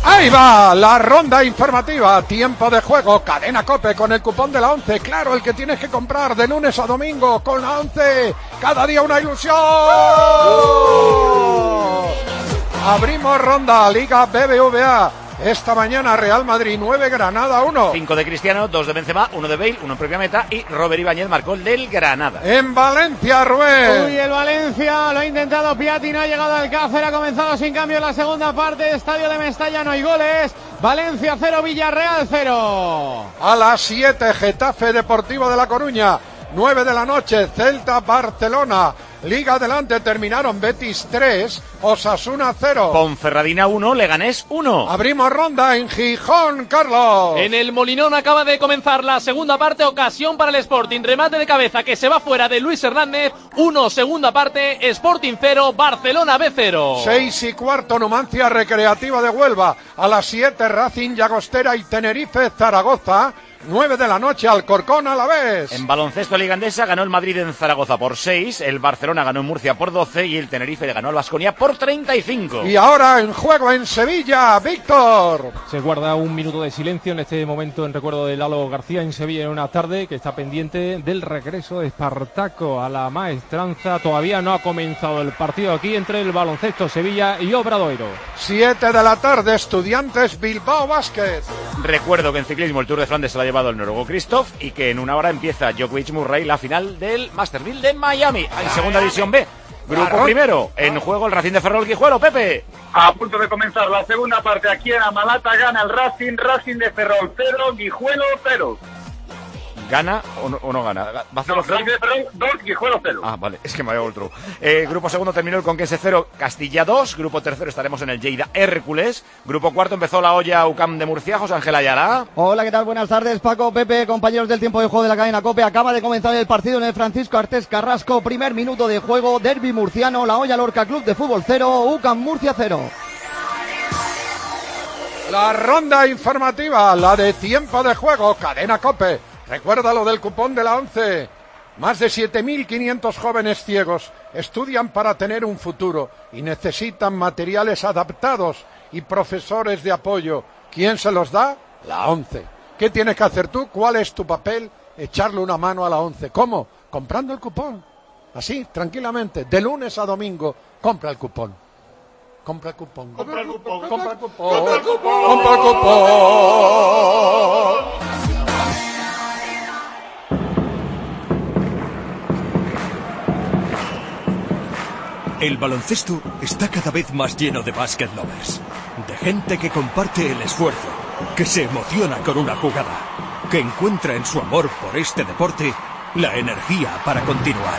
Ahí va la ronda informativa, tiempo de juego, Cadena COPE con el cupón de la 11, claro, el que tienes que comprar de lunes a domingo con la 11, cada día una ilusión. Abrimos ronda, Liga BBVA. Esta mañana Real Madrid 9, Granada 1. 5 de Cristiano, 2 de Benzema, 1 de Bale, 1 en propia meta y Robert Ibáñez marcó el del Granada. En Valencia, Rubén. Uy, el Valencia lo ha intentado Piatti, no ha llegado al Alcácer, ha comenzado sin cambio la segunda parte, Estadio de Mestalla, no hay goles. Valencia 0, Villarreal 0. A las 7, Getafe Deportivo de La Coruña. 9 de la noche, Celta Barcelona. Liga adelante, terminaron Betis 3, Osasuna 0. Ponferradina 1, Leganés 1. Abrimos ronda en Gijón, Carlos. En el Molinón acaba de comenzar la segunda parte, ocasión para el Sporting, remate de cabeza que se va fuera de Luis Hernández, 1, segunda parte, Sporting 0, Barcelona B 0. 6:15, Numancia Recreativa de Huelva. A las 7, Racing, Llagostera y Tenerife, Zaragoza. 9 de la noche, Alcorcón a la vez. En baloncesto Liga Endesa ganó el Madrid en Zaragoza por 6, el Barcelona ganó en Murcia por 12 y el Tenerife le ganó al Baskonia por 35. Y ahora en juego en Sevilla, Víctor. Se guarda un minuto de silencio en este momento en recuerdo de Lalo García en Sevilla en una tarde que está pendiente del regreso de Espartaco a la maestranza. Todavía no ha comenzado el partido aquí entre el baloncesto Sevilla y Obradoiro. 7 de la tarde, Estudiantes Bilbao Basket. Recuerdo que en ciclismo el Tour de Flandes se lo ha llevado el noruego Christoph y que en una hora empieza Djokovic Murray la final del Masterville de Miami en segunda división B. Grupo primero, en juego el Racing de Ferrol Guijuelo, Pepe. A punto de comenzar la segunda parte aquí en Amalata, gana el Racing de Ferrol 0, Guijuelo 0. ¿Gana o no gana? ¿Va a 0-0? Racing de Ferrol 2, Guijuelo 0. Ah, vale, es que me había otro. Grupo segundo terminó el Conquense 0, Castilla 2. Grupo tercero estaremos en el Lleida Hércules. Grupo cuarto empezó la olla UCAM de Murcia, José Ángel Ayala. Hola, ¿qué tal? Buenas tardes, Paco, Pepe, compañeros del tiempo de juego de la cadena COPE. Acaba de comenzar el partido en el Francisco Artés Carrasco. Primer minuto de juego, derbi murciano, la olla Lorca Club de Fútbol 0, UCAM Murcia 0. La ronda informativa, la de tiempo de juego, cadena COPE. Recuerda lo del cupón de la 11. Más de 7.500 jóvenes ciegos estudian para tener un futuro y necesitan materiales adaptados y profesores de apoyo. ¿Quién se los da? La 11. ¿Qué tienes que hacer tú? ¿Cuál es tu papel? Echarle una mano a la 11. ¿Cómo? Comprando el cupón. Así, tranquilamente, de lunes a domingo, compra el cupón. Compra el cupón. Compra el cupón. Compra el cupón. Compra el cupón. Compra el cupón. El baloncesto está cada vez más lleno de basket lovers, de gente que comparte el esfuerzo, que se emociona con una jugada, que encuentra en su amor por este deporte la energía para continuar.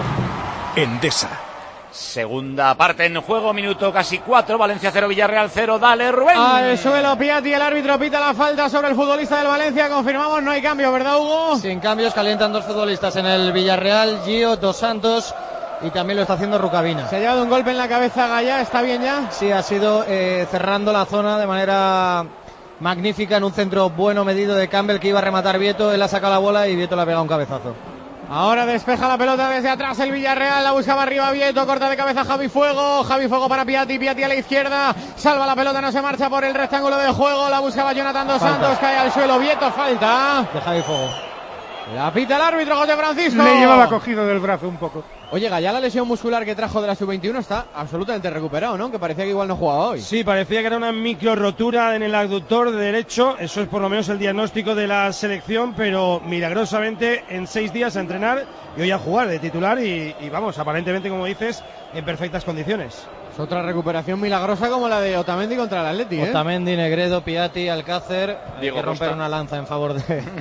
Endesa. Segunda parte en juego, minuto casi 4, Valencia 0, Villarreal 0, dale Rubén. Al suelo Piatti, el árbitro pita la falta sobre el futbolista del Valencia, confirmamos, no hay cambio, ¿verdad, Hugo? Sin cambios, calientan dos futbolistas en el Villarreal, Gio Dos Santos y también lo está haciendo Rukavina. Se ha llevado un golpe en la cabeza Gallá, ¿está bien ya? Sí, ha sido cerrando la zona de manera magnífica en un centro bueno medido de Campbell que iba a rematar Vieto, él ha sacado la bola y Vieto le ha pegado un cabezazo. Ahora despeja la pelota desde atrás el Villarreal, la buscaba arriba Vieto, corta de cabeza Javi Fuego para Piatti, Piatti a la izquierda, salva la pelota, no se marcha por el rectángulo de juego, la buscaba Jonathan Dos Santos, cae al suelo, Vieto, falta de Javi Fuego. La pita el árbitro, José Francisco. Le llevaba cogido del brazo un poco. Oye, Gallá, la lesión muscular que trajo de la sub-21 está absolutamente recuperado, ¿no? Que parecía que igual no jugaba hoy. Sí, parecía que era una micro rotura en el abductor derecho. Eso es por lo menos el diagnóstico de la selección, pero milagrosamente en 6 días a entrenar y hoy a jugar de titular y vamos, aparentemente, como dices, en perfectas condiciones. Es otra recuperación milagrosa como la de Otamendi contra el Atleti, ¿eh? Otamendi, Negredo, Piatti, Alcácer. Hay que romper una lanza en favor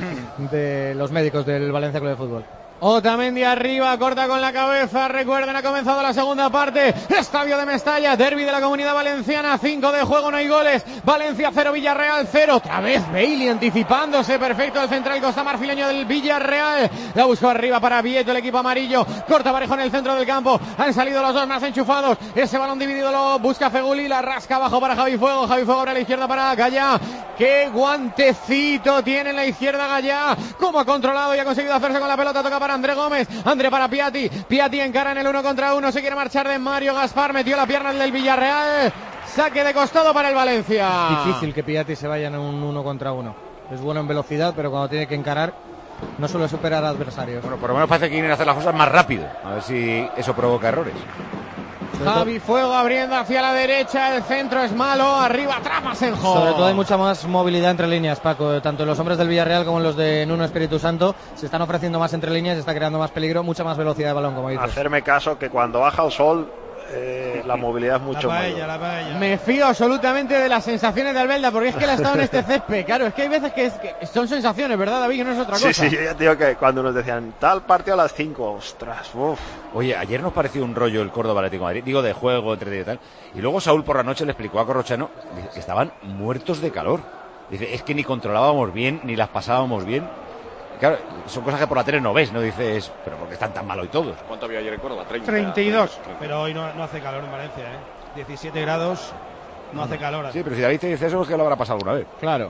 de los médicos del Valencia Club de Fútbol. Otamendi arriba, corta con la cabeza, recuerden, ha comenzado la segunda parte, Estadio de Mestalla, derbi de la Comunidad Valenciana, 5 de juego, no hay goles, Valencia 0, Villarreal 0, otra vez Bailey anticipándose, perfecto el central costamarfileño del Villarreal, la buscó arriba para Vieto, el equipo amarillo, corta parejo en el centro del campo, han salido los dos más enchufados, ese balón dividido lo busca Feguli, la rasca abajo para Javi Fuego abre a la izquierda para Gallá, qué guantecito tiene en la izquierda Gallá, cómo ha controlado y ha conseguido hacerse con la pelota, toca para André Gómez, André para Piatti encara en el 1 contra 1, se quiere marchar de Mario Gaspar, metió la pierna del Villarreal, Saque de costado para el Valencia. Difícil que Piatti se vaya en un 1 contra 1. Es bueno en velocidad, pero cuando tiene que encarar no suele superar a adversarios. Bueno, por lo menos parece que quieren hacer las cosas más rápido. A ver si eso provoca errores. Javi Fuego abriendo hacia la derecha, el centro es malo, arriba Tramasenjo. Sobre todo hay mucha más movilidad entre líneas, Paco. Tanto los hombres del Villarreal como los de Nuno Espíritu Santo se están ofreciendo más entre líneas, se está creando más peligro, mucha más velocidad de balón, como dices. Hacerme caso que cuando baja el sol la movilidad es mucho mayor. Me fío absolutamente de las sensaciones de Albelda, porque es que él ha estado en este césped. Claro, es que hay veces que son sensaciones, ¿verdad, David? Que no es otra cosa. Sí, yo ya te digo que cuando nos decían tal partido a las 5, ostras, uff. Oye, ayer nos pareció un rollo el Córdoba Atlético de Madrid, digo de juego, entre y tal. Y luego Saúl por la noche le explicó a Corrochano que estaban muertos de calor. Dice, es que ni controlábamos bien, ni las pasábamos bien. Claro, son cosas que por la tele no ves, no dices, pero ¿por qué están tan mal hoy todos? ¿Cuánto había ayer en Córdoba? 32. Pero hoy no hace calor en Valencia, 17 grados, no hace calor. Sí, pero si David te dice eso es que lo habrá pasado alguna vez. Claro.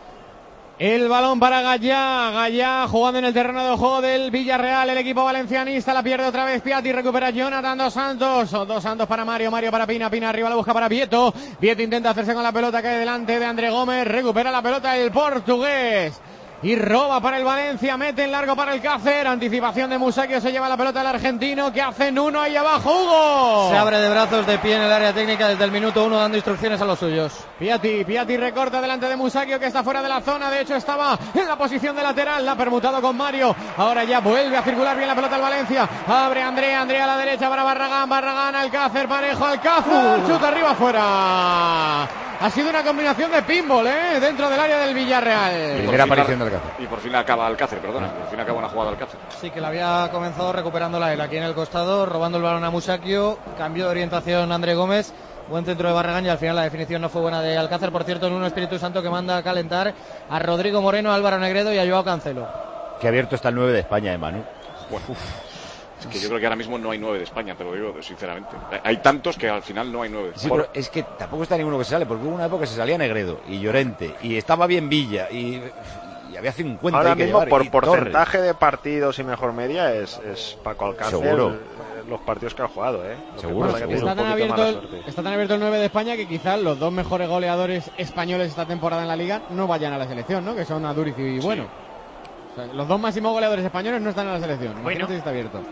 El balón para Gallá jugando en el terreno de juego del Villarreal, el equipo valencianista, la pierde otra vez Piatti, recupera Jonathan Dos Santos para Mario para Pina arriba la busca para Vieto intenta hacerse con la pelota, cae delante de André Gómez, recupera la pelota el portugués. Y roba para el Valencia, mete en largo para el Cácer, anticipación de Musacchio, se lleva la pelota el argentino, ¿qué hace Nuno ahí abajo, Hugo? Se abre de brazos, de pie en el área técnica desde el minuto 1 dando instrucciones a los suyos. Piatti recorta delante de Musacchio, que está fuera de la zona, de hecho estaba en la posición de lateral, la ha permutado con Mario, ahora ya vuelve a circular bien la pelota al Valencia, abre André a la derecha para Barragán, Alcácer, Parejo, Alcácer, chuta arriba afuera. Ha sido una combinación de pinball, dentro del área del Villarreal. Primera aparición del Alcácer. Y por fin acaba Alcácer, perdona. Por fin acaba una jugada Alcácer. Sí, que la había comenzado recuperándola él aquí en el costado, robando el balón a Musacchio. Cambio de orientación André Gómez. Buen centro de Barragán y al final la definición no fue buena de Alcácer. Por cierto, en un Espíritu Santo que manda a calentar a Rodrigo Moreno, a Álvaro Negredo y a Joao Cancelo. Que abierto está el 9 de España, Manu. Bueno, es que yo creo que ahora mismo no hay 9 de España, te lo digo sinceramente. Hay tantos que al final no hay 9. Sí, pero es que tampoco está ninguno que se sale, porque hubo una época que se salía Negredo y Llorente, y estaba bien Villa, y había 50. Ahora que mismo, llevar, por porcentaje Torres. de partidos y mejor media, es Paco Alcácer. Seguro. Los partidos que ha jugado, Seguro. Está tan abierto el 9 de España que quizás los dos mejores goleadores españoles esta temporada en la Liga no vayan a la selección, ¿no? Que son Aduriz y Bueno. O sea, los dos máximos goleadores españoles no están en la selección. Bueno. Está abierto.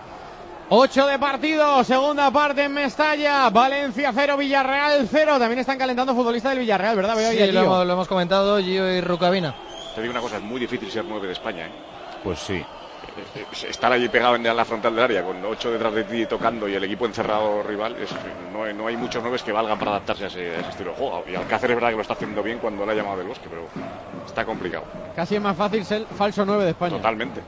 8 de partido, segunda parte en Mestalla, Valencia 0, Villarreal 0. También están calentando futbolistas del Villarreal, ¿verdad? Sí, lo hemos comentado, Gio y Rucabina. Te digo una cosa, es muy difícil ser 9 de España, Pues sí. Estar allí pegado en la frontal del área con 8 detrás de ti tocando y el equipo encerrado rival, no hay muchos 9 que valgan para adaptarse a ese estilo de juego. Y Alcácer es verdad que lo está haciendo bien cuando le ha llamado del Bosque, pero está complicado. Casi es más fácil ser falso 9 de España. Totalmente.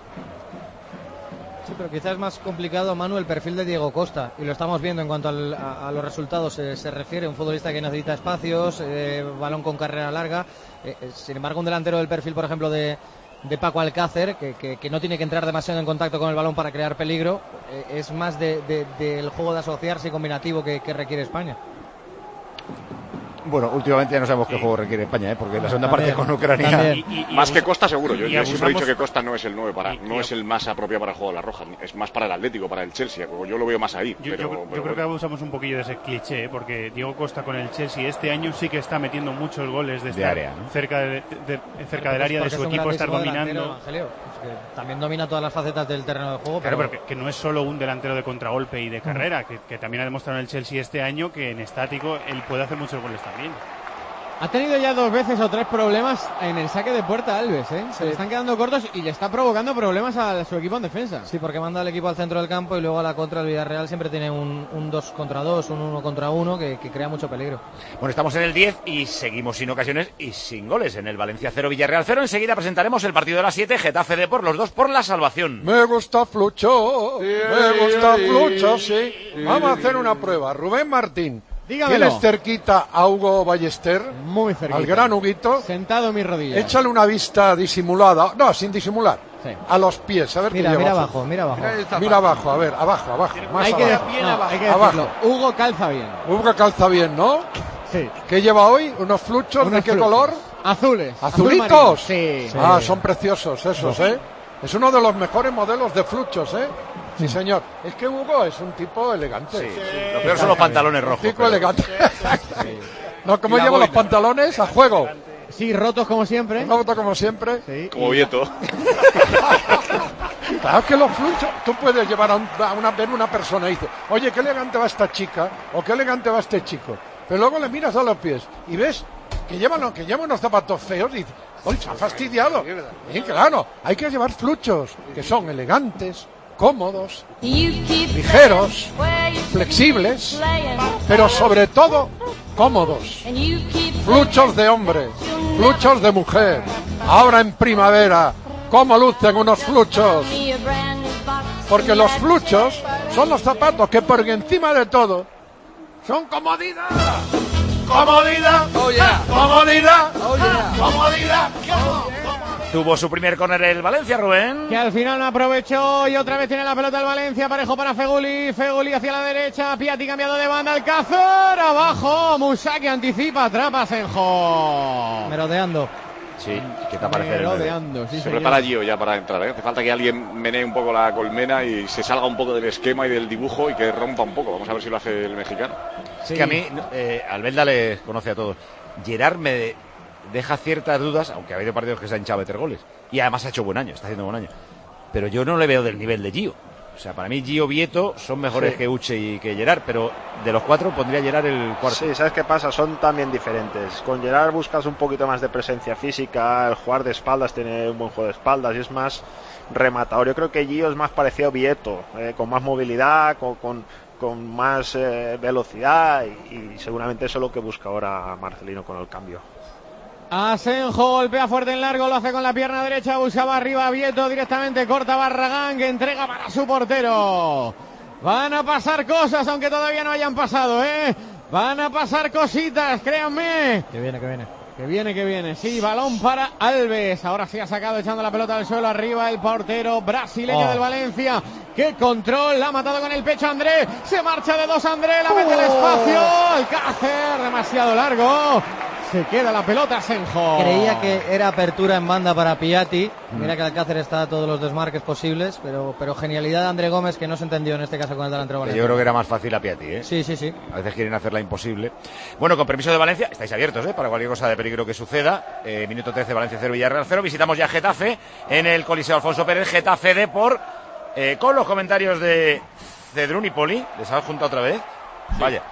Sí, pero quizás es más complicado, Manu, el perfil de Diego Costa, y lo estamos viendo en cuanto a los resultados se refiere, un futbolista que necesita espacios, balón con carrera larga, sin embargo un delantero del perfil, por ejemplo, de Paco Alcácer, que no tiene que entrar demasiado en contacto con el balón para crear peligro, es más del juego de asociarse y combinativo que requiere España. Bueno, últimamente ya no sabemos qué juego requiere España, porque la segunda parte con Ucrania... Más que Costa, seguro. Yo siempre he dicho que Costa no es el 9 no es el más apropiado para el juego de la Roja. Es más para el Atlético, para el Chelsea. Yo lo veo más ahí. Yo creo que abusamos un poquillo de ese cliché, porque Diego Costa con el Chelsea este año sí que está metiendo muchos goles de área, ¿no? cerca del área de su equipo, estar dominando. También domina todas las facetas del terreno de juego. Claro, pero que no es solo un delantero de contragolpe y de carrera, que también ha demostrado en el Chelsea este año que en estático él puede hacer muchos goles también. Ha tenido ya 2 veces o 3 problemas en el saque de puerta a Alves, Se le están quedando cortos y le está provocando problemas a su equipo en defensa. Sí, porque manda al equipo al centro del campo y luego a la contra. El Villarreal siempre tiene un 2 contra 2, un 1 contra 1 que crea mucho peligro. Bueno, estamos en el 10 y seguimos sin ocasiones y sin goles en el Valencia 0, Villarreal 0. Enseguida presentaremos el partido de las 7, Getafe Depor, los dos por la salvación. Me gusta Flucho, sí. Vamos a hacer una prueba. Rubén Martín. Dígamelo. ¿Tienes cerquita a Hugo Ballester? Muy cerquita. Al gran Huguito. Sentado en mis rodillas. Échale una vista disimulada. No, sin disimular. Sí. A los pies. A ver mira, qué mira lleva. abajo, mira abajo. Mira abajo, a ver, abajo. Más hay abajo. Hay que decirlo. Hugo calza bien. Hugo calza bien, ¿no? Sí. ¿Qué lleva hoy? ¿Unos fluchos de qué color? Azules. ¿Azulitos? Sí. Ah, son preciosos esos, Es uno de los mejores modelos de fluchos, Sí, señor. Es que Hugo es un tipo elegante. Sí. Lo peor son los pantalones rojos. Un tipo elegante. No, ¿cómo llevo los pantalones? A juego. Sí, rotos como siempre. Rotos como siempre. Sí. Como Vieto. Claro que los fluchos, tú puedes llevar ver una persona y dices, oye, qué elegante va esta chica, o qué elegante va este chico. Pero luego le miras a los pies y ves que llevan unos zapatos feos y dices, oye, se ha fastidiado. Y claro, hay que llevar fluchos que son elegantes, cómodos, ligeros, flexibles, pero sobre todo cómodos. Fluchos de hombre, fluchos de mujer. Ahora en primavera, ¿cómo lucen unos fluchos? Porque los fluchos son los zapatos que por encima de todo son comodidad. Comodidad, oh yeah. Comodidad, oh yeah. Comodidad. Tuvo su primer córner el Valencia, Rubén. Que al final no aprovechó y otra vez tiene la pelota el Valencia. Parejo para Feguli. Feguli hacia la derecha. Piatti cambiado de banda. Alcázar abajo. Musaki anticipa. Atrapa Senjo. Merodeando. Sí, ¿qué te parece? Sí, se prepara Gio ya para entrar, ¿eh? Hace falta que alguien menee un poco la colmena y se salga un poco del esquema y del dibujo y que rompa un poco. Vamos a ver si lo hace el mexicano. Sí. Que a mí, Albelda le conoce a todos. Gerard me deja ciertas dudas, aunque ha habido partidos que se han hinchado a meter goles. Y además ha hecho buen año, está haciendo buen año. Pero yo no le veo del nivel de Gio. O sea, para mí Gio, Vieto son mejores que Uche y que Gerard, pero de los cuatro pondría Gerard el cuarto. Sí, ¿sabes qué pasa? Son también diferentes. Con Gerard buscas un poquito más de presencia física, el jugar de espaldas, tiene un buen juego de espaldas y es más rematador. Yo creo que Gio es más parecido a Vieto, con más movilidad, con más velocidad y seguramente eso es lo que busca ahora Marcelino con el cambio. Asenjo golpea fuerte en largo, lo hace con la pierna derecha, buscaba arriba a Vieto directamente, corta Barragán que entrega para su portero. Van a pasar cosas, aunque todavía no hayan pasado, van a pasar cositas, créanme. Que viene. Que viene, sí, balón para Alves, ahora sí ha sacado echando la pelota al suelo, arriba el portero brasileño del Valencia, qué control, la ha matado con el pecho André, se marcha de dos André, la mete al espacio, Alcácer, demasiado largo, se queda la pelota Senjo. Creía que era apertura en banda para Piatti, mira que Alcácer está a todos los desmarques posibles, pero genialidad de André Gómez que no se entendió en este caso con el delantero Valencia. Yo creo que era más fácil a Piatti, Sí. A veces quieren hacerla imposible. Bueno, con permiso de Valencia, estáis abiertos, para cualquier cosa de peligro que suceda. Minuto 13, Valencia 0, Villarreal 0. Visitamos ya Getafe en el Coliseo Alfonso Pérez. Getafe Depor, con los comentarios de Cedrún y Poli. Les ha juntado otra vez. Sí. Vaya.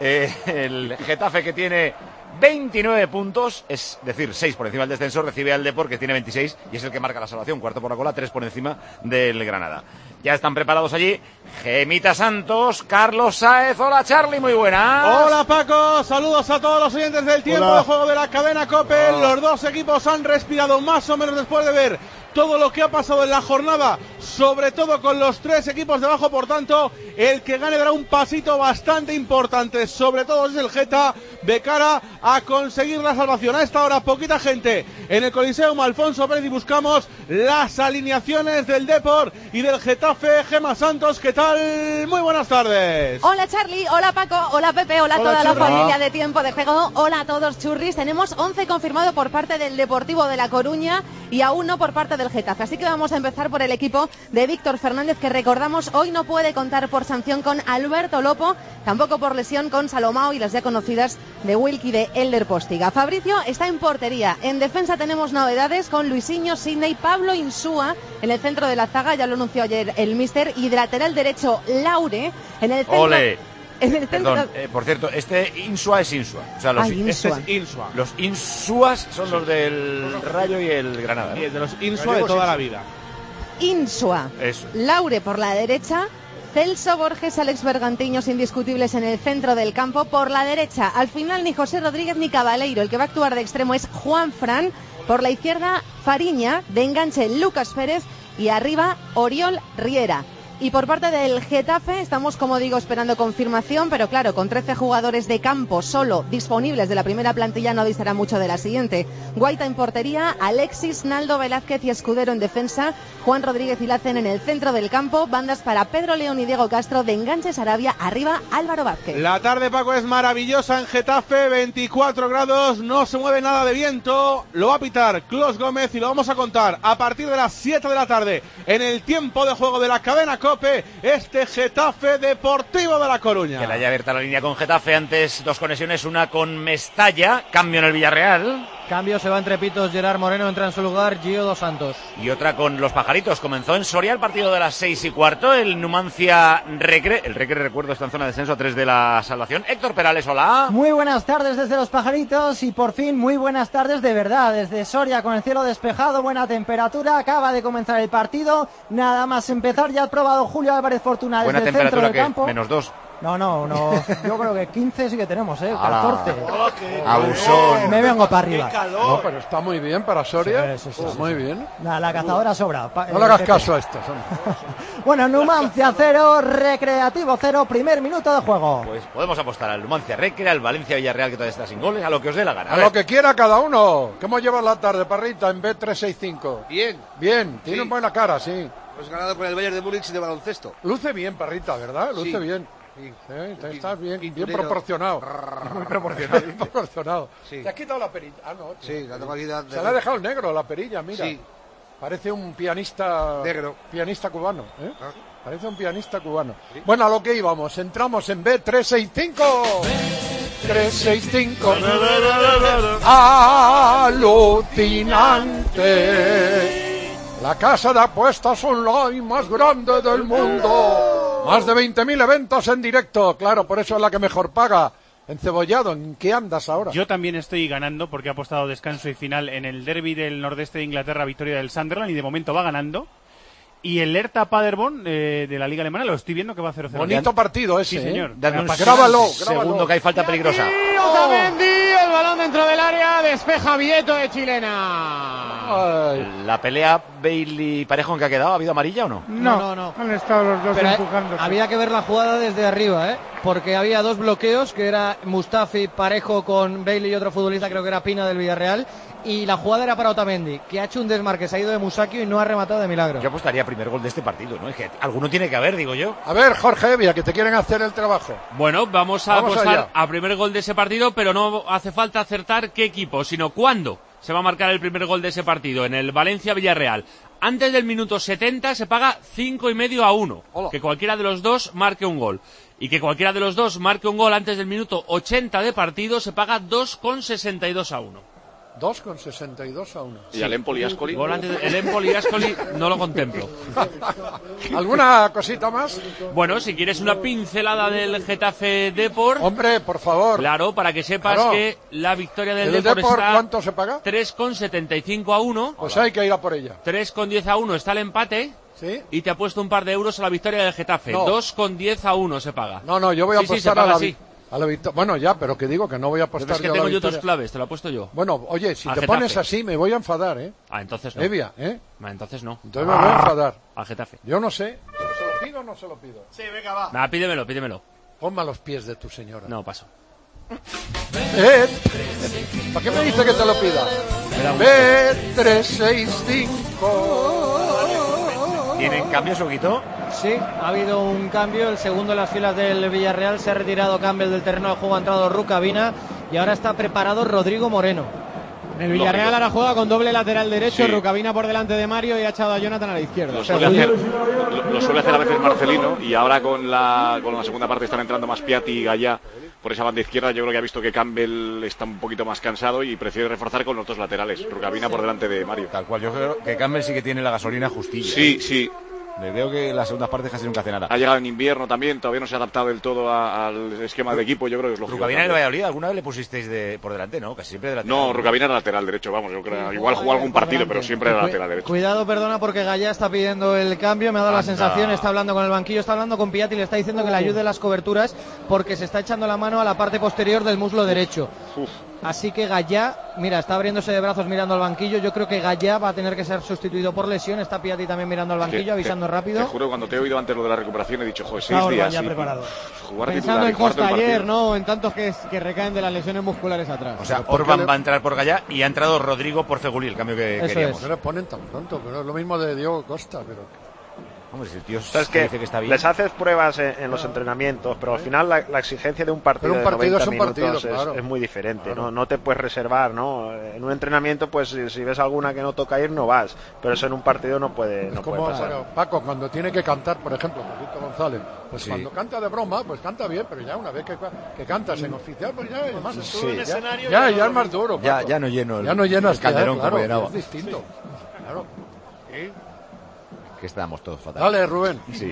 El Getafe, que tiene 29 puntos, es decir, 6 por encima del descenso, recibe al Depor, que tiene 26 y es el que marca la salvación, cuarto por la cola, 3 por encima del Granada. Ya están preparados allí Gemita Santos, Carlos Sáez. Hola Charlie, muy buenas. Hola Paco, saludos a todos los oyentes del tiempo de juego de la cadena COPE. Los dos equipos han respirado más o menos después de ver todo lo que ha pasado en la jornada, sobre todo con los tres equipos de abajo. Por tanto, el que gane dará un pasito bastante importante, sobre todo es el Geta, de cara a conseguir la salvación. A esta hora poquita gente en el Coliseum Alfonso Pérez y buscamos las alineaciones del Depor y del Getafe. Gema Santos, ¿qué tal? Muy buenas tardes. Hola Charlie, hola Paco, hola Pepe, hola toda la familia de Tiempo de Juego, hola a todos churris. Tenemos 11 confirmado por parte del Deportivo de La Coruña y aún no por parte del Getafe, así que vamos a empezar por el equipo de Víctor Fernández, que recordamos hoy no puede contar por sanción con Alberto Lopo, tampoco por lesión con Salomao y las ya conocidas de Wilkie de Elder Postiga. Fabricio está en portería, en defensa tenemos novedades con Luisinho, Sidney, Pablo Insúa en el centro de la zaga, ya lo anunció ayer el míster, y de lateral derecho Laure en el centro. ¡Ole! Perdón, por cierto, este Insua es Insua. O sea, este es Insua. Los Insuas son los del Rayo y el Granada, ¿no? Y el de los Insua de toda la vida. Insua. Eso. Laure por la derecha, Celso Borges, Alex Bergantiños indiscutibles en el centro del campo. Por la derecha, al final ni José Rodríguez ni Cabaleiro, el que va a actuar de extremo es Juan Fran. Por la izquierda, Fariña, de enganche Lucas Pérez y arriba Oriol Riera. Y por parte del Getafe estamos, como digo, esperando confirmación, pero claro, con 13 jugadores de campo solo disponibles de la primera plantilla no distará mucho de la siguiente. Guaita en portería, Alexis, Naldo, Velázquez y Escudero en defensa, Juan Rodríguez y Lacen en el centro del campo, bandas para Pedro León y Diego Castro, de enganche Sarabia, arriba Álvaro Vázquez. La tarde, Paco, es maravillosa en Getafe, 24 grados, no se mueve nada de viento, lo va a pitar Clos Gómez y lo vamos a contar a partir de las 7 de la tarde en el tiempo de juego de la cadena COPE. COPE, este Getafe Deportivo de La Coruña. Que la haya abierta la línea con Getafe, antes dos conexiones, una con Mestalla, cambio en el Villarreal. Cambio, se va entre pitos Gerard Moreno, entra en su lugar Gio Dos Santos. Y otra con los pajaritos, comenzó en Soria el partido de las 6:15, el Numancia Recre, el Recre recuerdo está en zona de descenso, 3 de la salvación. Héctor Perales, hola. Muy buenas tardes desde los pajaritos y por fin muy buenas tardes de verdad, desde Soria con el cielo despejado, buena temperatura, acaba de comenzar el partido, nada más empezar ya ha probado Julio Álvarez Fortuna desde el centro del campo. -2. No, yo creo que 15 sí que tenemos, 14. Abusón. Me vengo para arriba. No, pero está muy bien para Soria. Sí, muy bien. La cazadora sobra. No le hagas caso a esto. Bueno, Numancia 0, Recreativo 0, primer minuto de juego. Pues podemos apostar al Numancia Recre, al Valencia Villarreal que todavía está sin goles, a lo que os dé la gana. A lo que quiera cada uno. ¿Cómo llevas la tarde, Parrita, en B365? Bien, tiene buena cara, sí. Pues ganado con el Bayern de Múnich de baloncesto. Luce bien, Parrita, ¿verdad? Luce bien. Sí, estás bien proporcionado. Muy proporcionado. Sí. ¿Te has quitado la perilla? Ah, no. Sí, la tengo aquí. Se la ha dejado el negro, la perilla, mira. Sí. Parece un pianista negro. Pianista cubano, ¿eh? Parece un pianista cubano. Sí. Bueno, a lo que íbamos. Entramos en B365. 365. Alucinante. La casa de apuestas online más grande del mundo. Más de 20.000 eventos en directo. Claro, por eso es la que mejor paga. Encebollado, ¿en qué andas ahora? Yo también estoy ganando porque he apostado descanso y final en el derbi del nordeste de Inglaterra, victoria del Sunderland, y de momento va ganando. Y el Hertha Paderborn de la Liga Alemana lo estoy viendo que va a 0-0. Bonito partido ese, sí, señor. Grábalo. Segundo que hay falta peligrosa. Otamendi, el balón dentro del área, despeja Vieto de chilena. La pelea Bailey Parejo en que ha quedado, ¿ha habido amarilla o no? No. Han estado los dos empujando. Había que ver la jugada desde arriba, porque había dos bloqueos, que era Mustafi Parejo con Bailey y otro futbolista, creo que era Pina del Villarreal, y la jugada era para Otamendi, que ha hecho un desmarque, se ha ido de Musakio y no ha rematado de milagro. Yo apostaría primer gol de este partido, ¿no? Es que alguno tiene que haber, digo yo. A ver, Jorge Evia, que te quieren hacer el trabajo. Bueno, vamos a apostar a primer gol de ese partido, pero no hace falta acertar qué equipo, sino cuándo se va a marcar el primer gol de ese partido, en el Valencia-Villarreal. Antes del minuto 70 se paga 5,5-1. Hola. Que cualquiera de los dos marque un gol. Y que cualquiera de los dos marque un gol antes del minuto 80 de partido se paga 2,62-1. 2,62-1. ¿Y al Empoli Ascoli? El Empoli Ascoli no lo contemplo. ¿Alguna cosita más? Bueno, si quieres una pincelada del Getafe Depor. Hombre, por favor. Claro, para que sepas que la victoria del Depor está... ¿Cuánto se paga? 3,75-1. Pues hay que ir a por ella. 3,10-1 está el empate. ¿Sí? Y te ha puesto un par de euros a la victoria del Getafe. No. 2,10-1 se paga. No, yo voy a apostar a la victoria. Bueno, ya, pero que digo que no voy a apostar. Es que tengo yo tus claves, te lo apuesto yo. Bueno, oye, si te Getafe. pones así me voy a enfadar, ¿eh? Entonces no. Evia, Entonces no. Entonces me voy a enfadar. Al Getafe. Yo no sé. ¿Se lo pido o no se lo pido? Sí, venga, va. Pídemelo. Ponme a los pies de tu señora. No, paso. ¿Para qué me dice que te lo pida? B365. ¿Tienen cambio, Soguito? Sí, ha habido un cambio, el segundo en las filas del Villarreal, se ha retirado Campbell del terreno de juego, ha entrado Rukavina y ahora está preparado Rodrigo Moreno. El Villarreal ahora juega con doble lateral derecho, sí. Rukavina por delante de Mario y ha echado a Jonathan a la izquierda. Lo suele hacer a veces Marcelino, y ahora con la segunda parte están entrando más Piatti y Gallá por esa banda izquierda. Yo creo que ha visto que Campbell está un poquito más cansado y prefiere reforzar con los dos laterales, Rukavina por delante de Mario. Tal cual, yo creo que Campbell sí que tiene la gasolina justilla. Sí. Le veo que las segundas partes casi nunca hace nada. Ha llegado en invierno también, todavía no se ha adaptado del todo al esquema de equipo, yo creo que es lógico. Rukavina en el Valladolid, ¿alguna vez le pusisteis por delante, no? Casi siempre de lateral. No, Rukavina era lateral derecho, vamos, yo creo. Igual jugó algún partido, pero siempre era lateral derecho. Cuidado, perdona, porque Gallá está pidiendo el cambio, me ha dado la sensación, está hablando con el banquillo, está hablando con Piatti, le está diciendo que le ayude en las coberturas porque se está echando la mano a la parte posterior del muslo derecho. Así que Gallá, mira, está abriéndose de brazos mirando al banquillo. Yo creo que Gallá va a tener que ser sustituido por lesión. Está Piatti también mirando al banquillo, avisando rápido. Te juro, cuando te he oído antes lo de la recuperación he dicho, joder, 6 días. Ya preparado. Jugar pensando titular, en Costa ayer, ¿no? En tantos que recaen de las lesiones musculares atrás. O sea, Orban va a entrar por Gallá y ha entrado Rodrigo por Fegulí, el cambio que queríamos. No le ponen tan pronto, pero es lo mismo de Diego Costa, pero... Hombre, si el tío es que dice que está bien. Les haces pruebas en los entrenamientos, pero al final la exigencia de un partido de 90 minutos es muy diferente. No te puedes reservar, ¿no? En un entrenamiento, pues si ves alguna que no toca ir, no vas, pero eso en un partido no puede pasar. Pero Paco, cuando tiene que cantar, por ejemplo, Paquito González, pues cuando canta de broma, pues canta bien, pero ya una vez que cantas en oficial, pues ya es más ya es más duro. Ya no lleno el calderón claro, como llenaba. Es distinto. Claro. Sí. Que estábamos todos fatal. Dale, Rubén. Sí.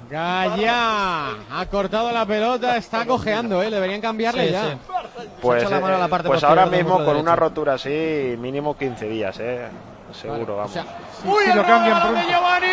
Gaya ha cortado la pelota, está cojeando, deberían cambiarle ya. Sí. Pues ahora mismo con una rotura así, mínimo 15 días, seguro, vamos. Si lo cambian pronto.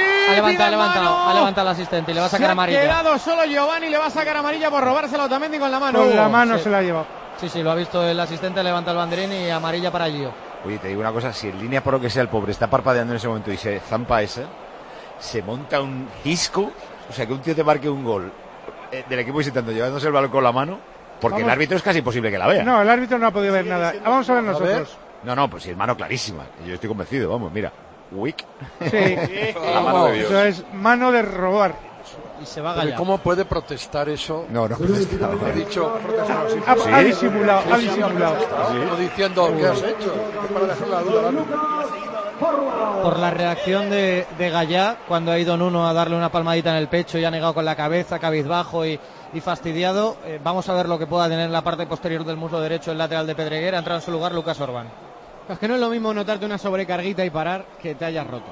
Ha levantado al asistente y le va a sacar amarilla. Se ha quedado solo Giovanni, le va a sacar amarilla por robárselo a Otamendi con la mano. Con la mano se la ha llevado. Sí, lo ha visto el asistente, levanta el banderín y amarilla para Gio. Oye, te digo una cosa, si en línea por lo que sea el pobre está parpadeando en ese momento y se zampa esa, se monta un cisco, o sea, que un tío te marque un gol del equipo visitante llevándose el balón con la mano, porque el árbitro es casi imposible que la vea. No, el árbitro no ha podido ver nada. Vamos a ver nosotros. No, pues si es mano clarísima. Yo estoy convencido, vamos, mira. Wick. Sí, la mano de Dios. Eso es mano de robar. Y se va a gallar. ¿Cómo puede protestar eso? No protestaba. Ha dicho, ha disimulado. Como diciendo, ¿qué has hecho? Para dejar la duda al árbitro. Por la reacción de Gallá cuando ha ido Nuno a darle una palmadita en el pecho y ha negado con la cabeza, cabizbajo y fastidiado. Vamos a ver lo que pueda tener en la parte posterior del muslo derecho el lateral de Pedreguer. Ha entrado en su lugar Lucas Orbán. Es que no es lo mismo notarte una sobrecarguita y parar que te hayas roto.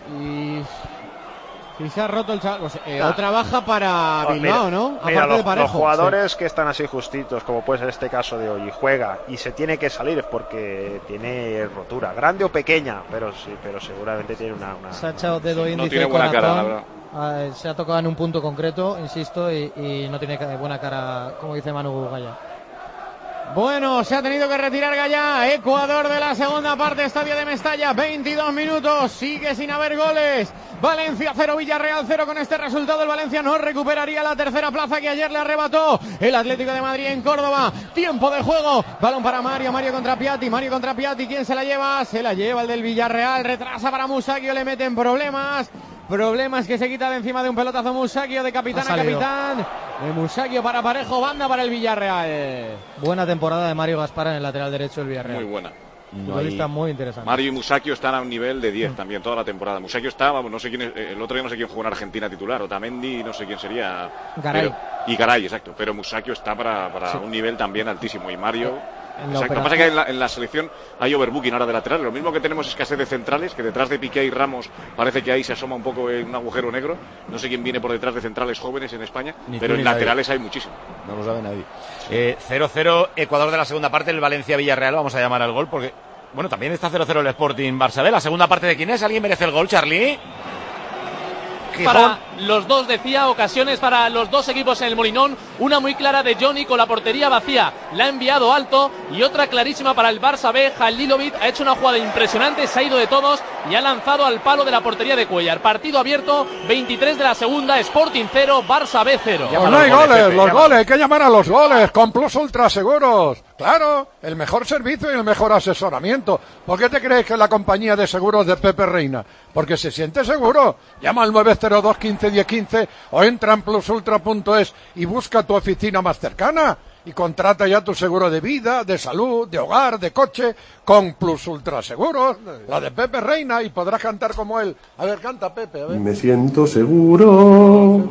Y si se ha roto el chaval, pues, otra baja para Bilbao, ¿no? Aparte de Parejo. Los jugadores que están así justitos, como puede ser este caso de hoy, y juega y se tiene que salir porque tiene rotura, grande o pequeña, pero seguramente tiene una... Se ha echado dedo índice. No tiene buena cara, la verdad. Se ha tocado en un punto concreto, insisto, y no tiene buena cara, como dice Manu Gaya. Bueno, se ha tenido que retirar Gallá. Ecuador de la segunda parte, estadio de Mestalla, 22 minutos, sigue sin haber goles. Valencia 0, Villarreal 0. Con este resultado el Valencia no recuperaría la tercera plaza que ayer le arrebató el Atlético de Madrid en Córdoba. Tiempo de juego, balón para Mario contra Piatti, ¿quién se la lleva? Se la lleva el del Villarreal, retrasa para Musacchio, le meten problemas que se quita de encima de un pelotazo Musacchio, de capitán a capitán, de Musacchio para Parejo, banda para el Villarreal. Buena temporada de Mario Gaspar en el lateral derecho del Villarreal. Muy buena. Futbolista muy interesante. Mario y Musacchio están a un nivel de 10 también toda la temporada. Musacchio está, no sé quién es, el otro día no sé quién jugó en Argentina titular, Otamendi, no sé quién sería. Garay, exacto, pero Musacchio está para un nivel también altísimo y Mario. Exacto. Lo que pasa es que en la selección hay overbooking ahora de laterales. Lo mismo que tenemos escasez de centrales, que detrás de Piqué y Ramos parece que ahí se asoma un poco un agujero negro. No sé quién viene por detrás de centrales jóvenes en España, pero en laterales hay muchísimo. No lo sabe nadie. 0-0 Ecuador de la segunda parte, el Valencia-Villarreal, vamos a llamar al gol porque, bueno, también está 0-0 el Sporting Barça B. La segunda parte de quién es, ¿alguien merece el gol, Charlie? Para los dos, decía, ocasiones para los dos equipos en el Molinón, una muy clara de Johnny con la portería vacía, la ha enviado alto, y otra clarísima para el Barça B. Halilovic ha hecho una jugada impresionante, se ha ido de todos y ha lanzado al palo de la portería de Cuellar. Partido abierto, 23 de la segunda, Sporting 0, Barça B 0. Pues no hay goles, los goles, hay que llamar a los goles, con Plus Ultra Seguros. Claro, el mejor servicio y el mejor asesoramiento. ¿Por qué te crees que es la compañía de seguros de Pepe Reina? Porque se siente seguro. Llama al 902 15 10 15 o entra en plusultra.es y busca tu oficina más cercana y contrata ya tu seguro de vida, de salud, de hogar, de coche con Plus Ultra Seguros, la de Pepe Reina, y podrás cantar como él. A ver, canta Pepe, a ver. Me siento seguro.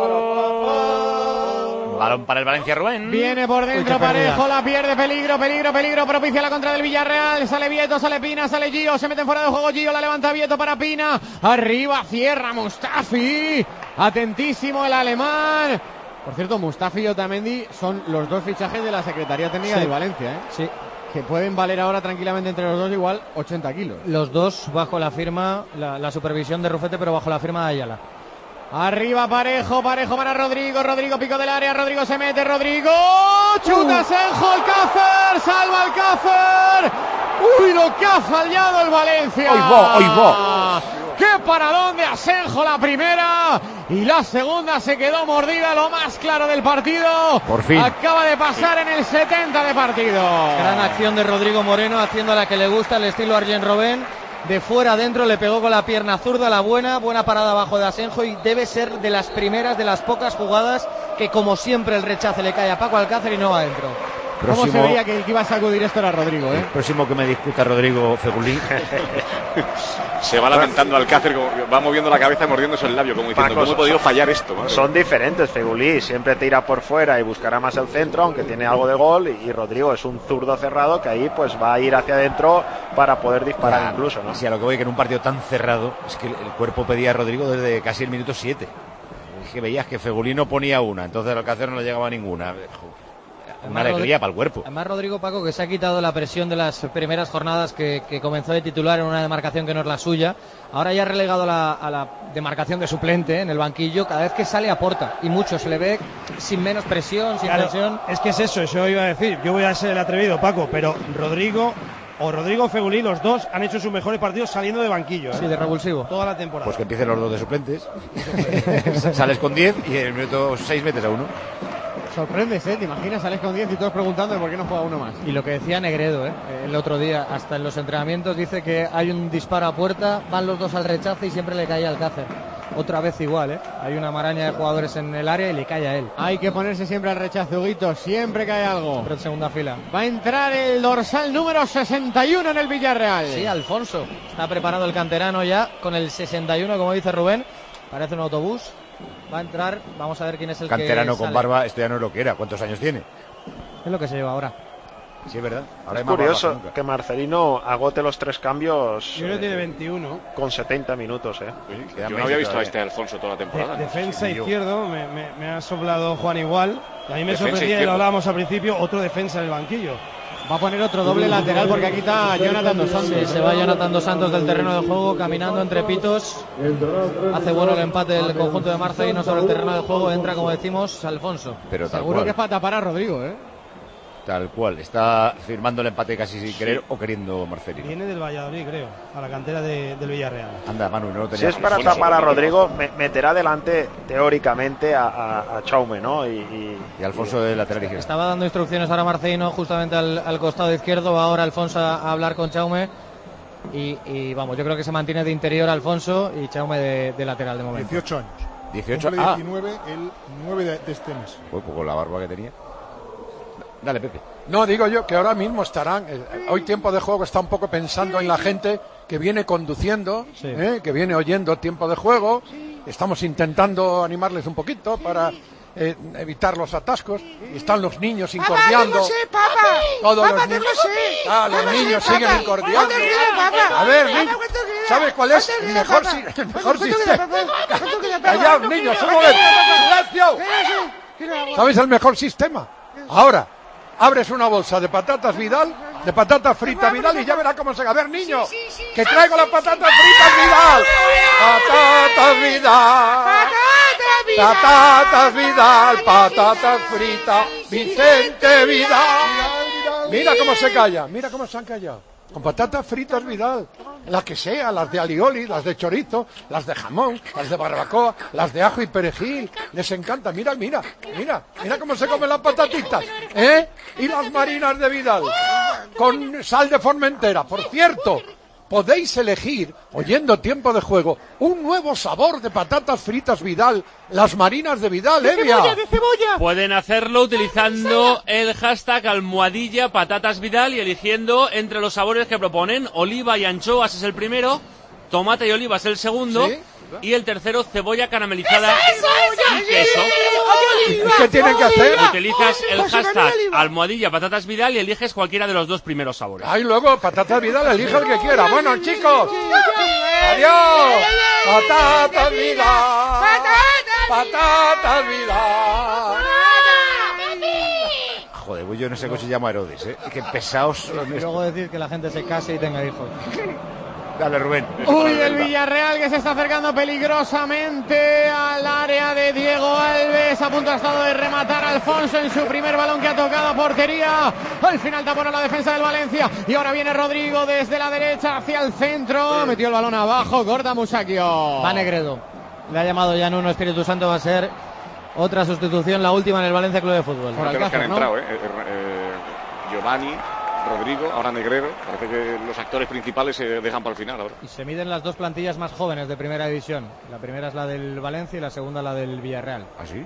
Balón para el Valencia, Rubén. Viene por dentro Parejo, la pierde, peligro, propicia la contra del Villarreal. Sale Vieto, sale Pina, sale Gio, se mete fuera de juego Gio, la levanta Vieto para Pina. Arriba, cierra Mustafi. Atentísimo el alemán. Por cierto, Mustafi y Otamendi son los dos fichajes de la Secretaría Técnica de Valencia, Sí. Que pueden valer ahora tranquilamente entre los dos igual 80 kilos. Los dos bajo la firma, la supervisión de Rufete, pero bajo la firma de Ayala. Arriba Parejo para Rodrigo pico del área, Rodrigo se mete, chuta Asenjo, Alcácer, salva Alcácer. Uy, lo que ha fallado el Valencia. Hoy va. ¡Qué paradón de Asenjo la primera! Y la segunda se quedó mordida, lo más claro del partido. Por fin. Acaba de pasar en el 70 de partido. Gran acción de Rodrigo Moreno, haciendo la que le gusta, el estilo Arjen Robben. de fuera adentro, le pegó con la pierna zurda, la buena parada abajo de Asenjo, y debe ser de las primeras, de las pocas jugadas que, como siempre, el rechace le cae a Paco Alcácer y no va adentro. ¿Cómo se veía que iba a sacudir esto era Rodrigo? El próximo que me discuta Rodrigo Fegulí. Se va lamentando Alcácer, va moviendo la cabeza y mordiéndose el labio, como diciendo, ¿cómo he podido fallar esto? Madre? Son diferentes. Fegulí siempre tira por fuera y buscará más el centro, aunque tiene algo de gol, y Rodrigo es un zurdo cerrado que ahí pues va a ir hacia adentro para poder disparar incluso, ¿no? Sí, a lo que voy, que en un partido tan cerrado es que el cuerpo pedía a Rodrigo desde casi el minuto 7. Es que veías que Fegulí no ponía una, entonces Alcácer no le llegaba a ninguna. Una alegría para el cuerpo. Además, Rodrigo, Paco, que se ha quitado la presión de las primeras jornadas que comenzó de titular en una demarcación que no es la suya. Ahora ya ha relegado a la demarcación de suplente en el banquillo. Cada vez que sale aporta, y mucho, se le ve sin menos presión, sin presión. Es que es eso iba a decir. Yo voy a ser el atrevido, Paco, pero Rodrigo Fegulí, los dos han hecho sus mejores partidos saliendo de banquillo. Sí, de revulsivo. Toda la temporada. Pues que empiecen los dos de suplentes. Sales con 10 y en el minuto 6 metes a uno. Sorprendes, ¿eh? Te imaginas, sales con 10 y todos preguntando por qué no juega uno más. Y lo que decía Negredo, el otro día, hasta en los entrenamientos, dice que hay un disparo a puerta, van los dos al rechace y siempre le cae a Alcácer. Otra vez igual, hay una maraña de jugadores en el área y le cae a él. Hay que ponerse siempre al rechace, Huguito, siempre cae algo. Siempre en segunda fila. Va a entrar el dorsal número 61 en el Villarreal. Sí, Alfonso. Está preparado el canterano ya con el 61, como dice Rubén. Parece un autobús. Va a entrar, vamos a ver quién es el canterano que con sale. barba, esto ya no es lo que era. ¿Cuántos años tiene? Es lo que se lleva ahora. Sí, es verdad. Ahora es curioso que Marcelino agote los 3 cambios. Yo creo que tiene 21. Con 70 minutos, Yo no había visto a este Alfonso toda la temporada. Defensa izquierdo, me ha soplado Juan igual. A mí me Defensa sorprendía, izquierdo. lo hablábamos al principio, otro defensa en el banquillo. Va a poner otro doble lateral porque aquí está Jonathan Dos Santos. Sí, se va Jonathan Dos Santos del terreno de juego, caminando entre pitos. Hace bueno el empate del conjunto de Marcelino sobre el terreno de juego. Entra, como decimos, Alfonso. Pero tal Seguro cual. que es para tapar a Rodrigo, Tal cual. Está firmando el empate casi sin querer o queriendo Marcelino. Viene del Valladolid, creo, a la cantera del Villarreal. Anda, Manu, no lo tenía. Si es para tapar a Rodrigo, meterá delante teóricamente a Chaume, ¿no? Y Alfonso de lateral izquierdo. Estaba dando instrucciones ahora Marcelino justamente al costado izquierdo. Va ahora Alfonso a hablar con Chaume. Y vamos, yo creo que se mantiene de interior Alfonso y Chaume de lateral de momento. 18 años. 18 Cumple 19 el 9 de este mes. Pues con la barba que tenía. Dale, Pepe. No, digo yo que ahora mismo estarán, hoy Tiempo de Juego está un poco pensando en la gente que viene conduciendo, que viene oyendo Tiempo de Juego. Estamos intentando animarles un poquito para evitar los atascos. Y están los niños incordiando. No lo sé, papá. Todos Papá, los no niños, lo sé. los No lo niños sé, siguen papá. incordiando. ¿Cuánto queda, papá? A ver, Papá, niños, ¿cuánto queda? ¿sabes cuál es ¿Cuánto el queda, mejor, papá? el mejor ¿Cuánto queda, sistema? papá? ¿Cuánto queda, papá? Callaos, ¿Cuánto niños, queda? un momento. ¿Cuánto queda, papá? ¡Silencio! ¿Sabes el mejor sistema? Ahora, abres una bolsa de patatas Vidal, de patatas fritas Vidal y ya verás cómo se... A ver, niño, que traigo las patatas fritas Vidal. Patatas Vidal. Patatas Vidal, patatas fritas, Vicente Vidal. Mira cómo se calla, mira cómo se han callado. Con patatas fritas Vidal, las que sea, las de alioli, las de chorizo, las de jamón, las de barbacoa, las de ajo y perejil, les encanta. Mira cómo se comen las patatitas, y las marinas de Vidal, con sal de Formentera. Por cierto, podéis elegir, oyendo Tiempo de Juego, un nuevo sabor de patatas fritas Vidal, las marinas de Vidal, Evia. ¡De cebolla! Pueden hacerlo utilizando el hashtag #patatasvidal y eligiendo entre los sabores que proponen. Oliva y anchoas es el primero, tomate y oliva es el segundo, ¿Sí? y el tercero cebolla caramelizada y queso. ¿Y qué tienen que hacer? Utilizas el hashtag #patatasvidal y eliges cualquiera de los dos primeros sabores. Ahí luego, patatas Vidal, elige el que quiera. Bueno, chicos, adiós. Patatas Vidal. Patatas Vidal. Joder, pues yo no sé cómo se llama Herodes, Qué pesados son Y luego decir que la gente se case y tenga hijos. Dale, Rubén. Uy, el Villarreal que se está acercando peligrosamente al área de Diego Alves. A punto ha estado de rematar Alfonso en su primer balón que ha tocado a portería. Al final tapó la defensa del Valencia. Y ahora viene Rodrigo desde la derecha hacia el centro. Metió el balón abajo. Corta Musacchio. Va Negredo. Le ha llamado ya Nuno Espíritu Santo. Va a ser otra sustitución, la última en el Valencia Club de Fútbol. Por los que han entrado, Giovanni, Rodrigo, ahora Negrero. Parece que los actores principales se dejan para el final ahora. Y se miden las dos plantillas más jóvenes de primera división. La primera es la del Valencia y la segunda la del Villarreal. ¿Ah, sí?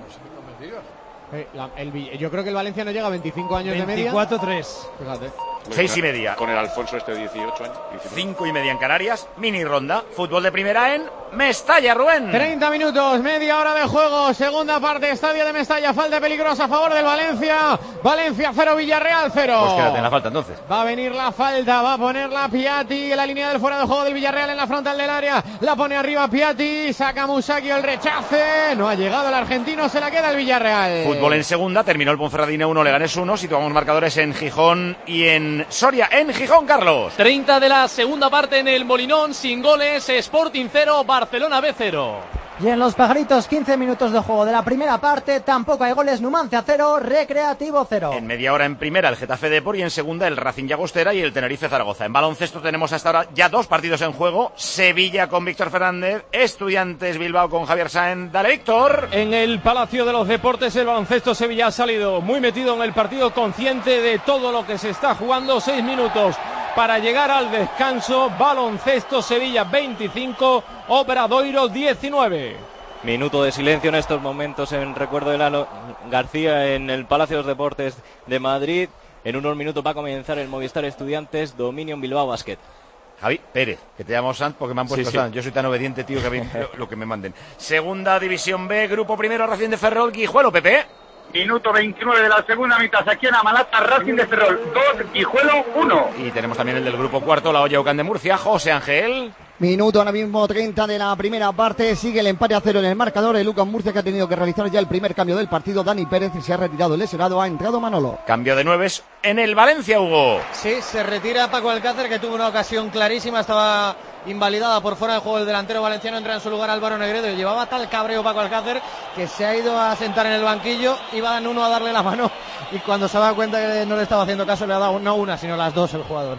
Yo creo que el Valencia no llega a 25 años de media. 24-3. Fíjate. 6:30. Con el Alfonso 18 años. 5:30 en Canarias. Mini ronda. Fútbol de primera en Mestalla, Rubén. 30 minutos, media hora de juego. Segunda parte, estadio de Mestalla. Falta peligrosa a favor del Valencia. Valencia 0, Villarreal 0. Pues quédate en la falta entonces. Va a venir la falta, va a ponerla Piatti en la línea del fuera de juego del Villarreal en la frontal del área. La pone arriba Piatti. Saca Musacchio el rechace. No ha llegado el argentino, se la queda el Villarreal. Fútbol en segunda. Terminó el Ponferradina 1, Leganés 1. Situamos marcadores en Gijón y en Soria. En Gijón, Carlos. 30 de la segunda parte en el Molinón, sin goles. Sporting 0, Barcelona B 0. Y en los Pajaritos, 15 minutos de juego de la primera parte, tampoco hay goles. Numancia 0, Recreativo 0. En media hora en primera el Getafe Depor y en segunda el Racing Llagostera y el Tenerife Zaragoza. En baloncesto tenemos hasta ahora ya 2 partidos en juego. Sevilla con Víctor Fernández, Estudiantes Bilbao con Javier Sáenz. Dale, Víctor. En el Palacio de los Deportes el baloncesto Sevilla ha salido muy metido en el partido, consciente de todo lo que se está jugando. 6 minutos para llegar al descanso. Baloncesto Sevilla 25, Obradoiro 19. Minuto de silencio en estos momentos en recuerdo de Lalo García en el Palacio de los Deportes de Madrid. En unos minutos va a comenzar el Movistar Estudiantes, dominio en Bilbao Basket. Javi Pérez, que te llamo Sant porque me han puesto Sant. Yo soy tan obediente, tío, que a mí lo que me manden. Segunda División B, Grupo Primero, Racing de Ferrol, Guijuelo, Pepe. Minuto 29 de la segunda mitad, aquí en Amalata, Racing de Ferrol 2, Guijuelo 1. Y tenemos también el del Grupo Cuarto, La Hoya Ucán de Murcia, José Ángel. Minuto ahora mismo 30 de la primera parte, sigue el empate a 0 en el marcador. El UCAM Murcia, que ha tenido que realizar ya el primer cambio del partido. Dani Pérez se ha retirado lesionado, ha entrado Manolo. Cambio de 9 en el Valencia, Hugo. Sí, se retira Paco Alcácer, que tuvo una ocasión clarísima, estaba invalidada por fuera de juego el delantero valenciano, entra en su lugar Álvaro Negredo y llevaba tal cabreo Paco Alcácer que se ha ido a sentar en el banquillo, iba uno a darle la mano y cuando se da cuenta que no le estaba haciendo caso le ha dado no una sino las dos el jugador.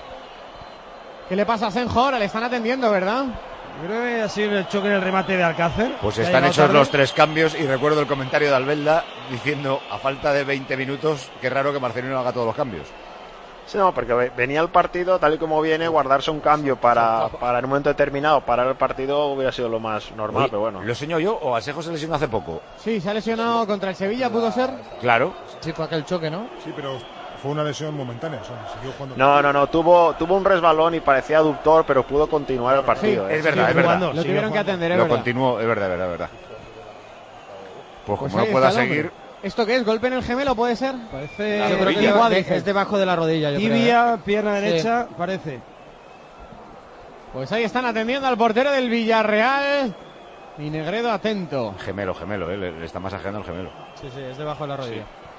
¿Qué le pasa a Senjo ahora? Le están atendiendo, ¿verdad? Yo creo que ha sido el choque en el remate de Alcácer. Pues están hechos los 3 cambios y recuerdo el comentario de Albelda diciendo a falta de 20 minutos qué raro que Marcelino haga todos los cambios. Sí, no, porque venía el partido tal y como viene, guardarse un cambio para en un momento determinado parar el partido hubiera sido lo más normal. Oye, pero bueno. ¿lo enseño yo o Asejo se lesionó hace poco? Sí, se ha lesionado contra el Sevilla, ¿pudo ser? Claro. Sí, fue aquel choque, ¿no? Sí, pero fue una lesión momentánea, o sea, siguió jugando. No, tuvo un resbalón y parecía aductor, pero pudo continuar el partido. Sí, es verdad, es verdad. Lo tuvieron que atender, es Lo verdad. continuó, es verdad. Pues como ahí no pueda está el seguir... hombre. ¿Esto qué es? ¿Golpe en el gemelo puede ser? Parece... Yo creo que es debajo de la rodilla, yo Tibia, pierna derecha, sí. parece. Pues ahí están atendiendo al portero del Villarreal. Y Negredo atento. Gemelo, le está masajeando el gemelo. Sí, es debajo de la rodilla.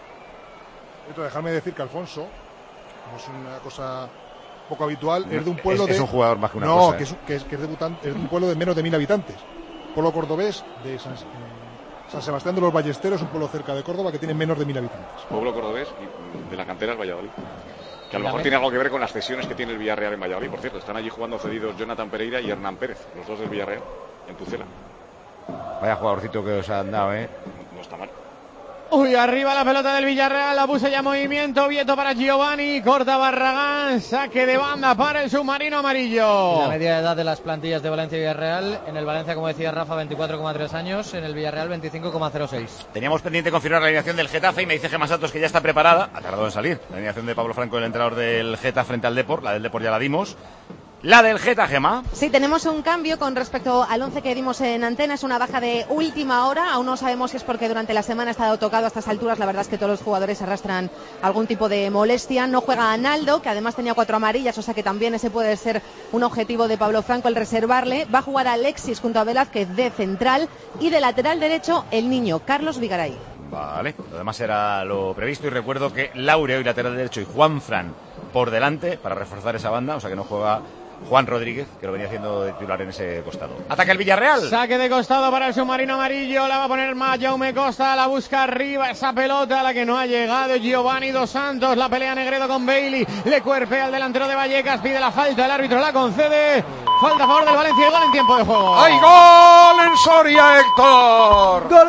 Sí. Dejadme decir que Alfonso, no es una cosa poco habitual, es de un pueblo es de... un jugador más que una cosa. No, que es debutante, es de un pueblo de menos de 1000 habitantes. Pueblo cordobés de San Sebastián de los Ballesteros, un pueblo cerca de Córdoba que tiene menos de 1000 habitantes. Pueblo cordobés de la cantera del Valladolid. Que a lo mejor tiene algo que ver con las cesiones que tiene el Villarreal en Valladolid. Por cierto, están allí jugando cedidos Jonathan Pereira y Hernán Pérez, los dos del Villarreal, en Pucela. Vaya jugadorcito que os han dado, No está mal. Uy, arriba la pelota del Villarreal, la puso ya en movimiento, Vieto para Giovanni, corta Barragán, saque de banda para el submarino amarillo. La media de edad de las plantillas de Valencia y Villarreal, en el Valencia, como decía Rafa, 24,3 años, en el Villarreal 25,06. Teníamos pendiente confirmar la alineación del Getafe y me dice Gemma Santos que ya está preparada, ha tardado en salir, la alineación de Pablo Franco, el entrenador del Getafe frente al Depor, la del Depor ya la dimos. La del Geta, Gemma. Sí, tenemos un cambio con respecto al 11 que dimos en antena. Es una baja de última hora. Aún no sabemos si es porque durante la semana ha estado tocado a estas alturas. La verdad es que todos los jugadores arrastran algún tipo de molestia. No juega Analdo, que además tenía 4 amarillas, o sea que también ese puede ser un objetivo de Pablo Franco, el reservarle. Va a jugar Alexis junto a Velázquez de central y de lateral derecho el niño, Carlos Vigaray. Vale, lo demás era lo previsto y recuerdo que Laureo y lateral derecho y Juanfran por delante para reforzar esa banda, o sea que no juega Juan Rodríguez, que lo venía haciendo de titular en ese costado. Ataca el Villarreal. Saque de costado para el submarino amarillo. La va a poner más Jaume Costa. La busca arriba esa pelota a la que no ha llegado Giovanni Dos Santos. La pelea Negredo con Bailey. Le cuerpea al delantero de Vallecas. Pide la falta. El árbitro la concede. Falta a favor del Valencia y gol en tiempo de juego. ¡Hay gol en Soria, Héctor! Gol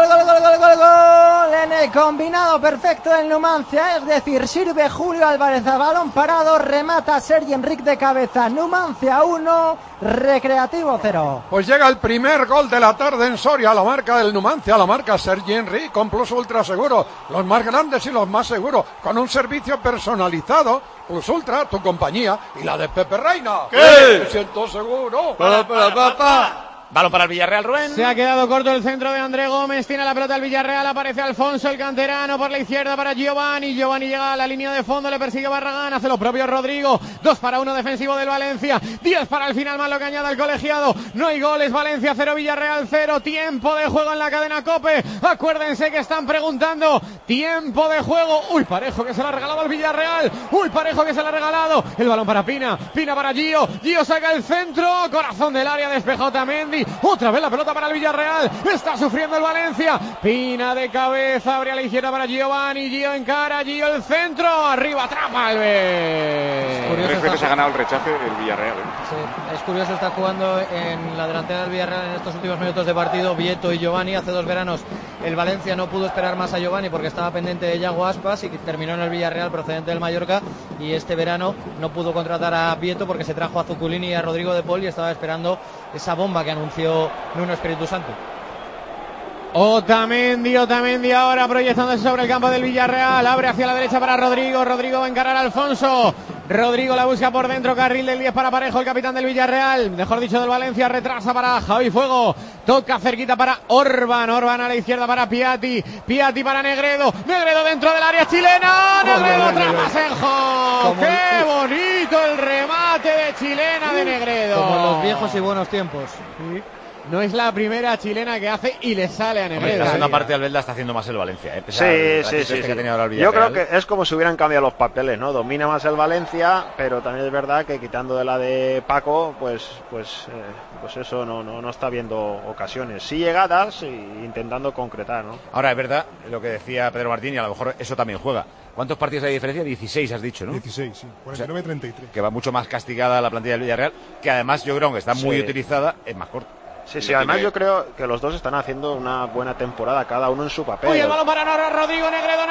en el combinado perfecto del Numancia, es decir, sirve Julio Álvarez a balón parado, remata Sergi Enric de cabeza. Numancia 1, Recreativo 0. Pues llega el primer gol de la tarde en Soria, la marca del Numancia, la marca Sergi Enric, con Plus Ultra Seguro, los más grandes y los más seguros, con un servicio personalizado. Plus Ultra, tu compañía, y la de Pepe Reina. ¿Qué? Me siento seguro. Balón para el Villarreal, Rubén. Se ha quedado corto el centro de André Gómez. Tiene la pelota el Villarreal. Aparece Alfonso, el canterano, por la izquierda para Giovanni. Giovanni llega a la línea de fondo. Le persigue Barragán. Hace lo propio Rodrigo. 2-1 defensivo del Valencia. 10 para el final, más lo que añada el colegiado. No hay goles. Valencia 0, Villarreal 0. Tiempo de juego en la cadena COPE. Acuérdense que están preguntando. Tiempo de juego. Uy, Parejo que se la ha regalado al Villarreal. Uy, Parejo que se la ha regalado. El balón para Pina. Pina para Gio. Gio saca el centro. Corazón del área. Despejó Otamendi. Otra vez la pelota para el Villarreal. Está sufriendo el Valencia. Pina de cabeza. Abre a la izquierda para Giovanni. Gio encara. Gio el centro. Arriba atrapa Alves. 3 veces ha ganado el rechace el Villarreal. Sí, es curioso, está jugando en la delantera del Villarreal en estos últimos minutos de partido Vieto y Giovanni. Hace 2 veranos el Valencia no pudo esperar más a Giovanni porque estaba pendiente de Yago Aspas y terminó en el Villarreal procedente del Mallorca, y este verano no pudo contratar a Vieto porque se trajo a Zuculini y a Rodrigo de Paul y estaba esperando esa bomba que anunció Nuno Espíritu Santo. Otamendi ahora proyectándose sobre el campo del Villarreal. Abre hacia la derecha para Rodrigo. Rodrigo va a encarar a Alfonso. Rodrigo la busca por dentro. Carril del 10 para Parejo, el capitán del Villarreal. Mejor dicho, del Valencia. Retrasa para Javi Fuego. Toca cerquita para Orban. Orban a la izquierda para Piatti. Piatti para Negredo. Negredo dentro del área chilena. Negredo atrapa a Senjo. ¡Qué bonito el remate de chilena de Negredo! Como en los viejos y buenos tiempos. Sí. No es la primera chilena que hace y le sale a Negredo. La segunda parte de Albelda está haciendo más el Valencia. Sí. Que tenía ahora el Yo creo que es como si hubieran cambiado los papeles, ¿no? Domina más el Valencia, pero también es verdad que quitando de la de Paco, pues eso no está viendo ocasiones. Sí llegadas e intentando concretar, ¿no? Ahora es verdad lo que decía Pedro Martín, y a lo mejor eso también juega. ¿Cuántos partidos hay de diferencia? 16 has dicho, ¿no? 16, sí. 49-33. Que va mucho más castigada la plantilla del Villarreal, que además yo creo que está muy utilizada, es más corta. Sí, además yo creo que los dos están haciendo una buena temporada, cada uno en su papel. Uy, el balón para Rodrigo, Negredo.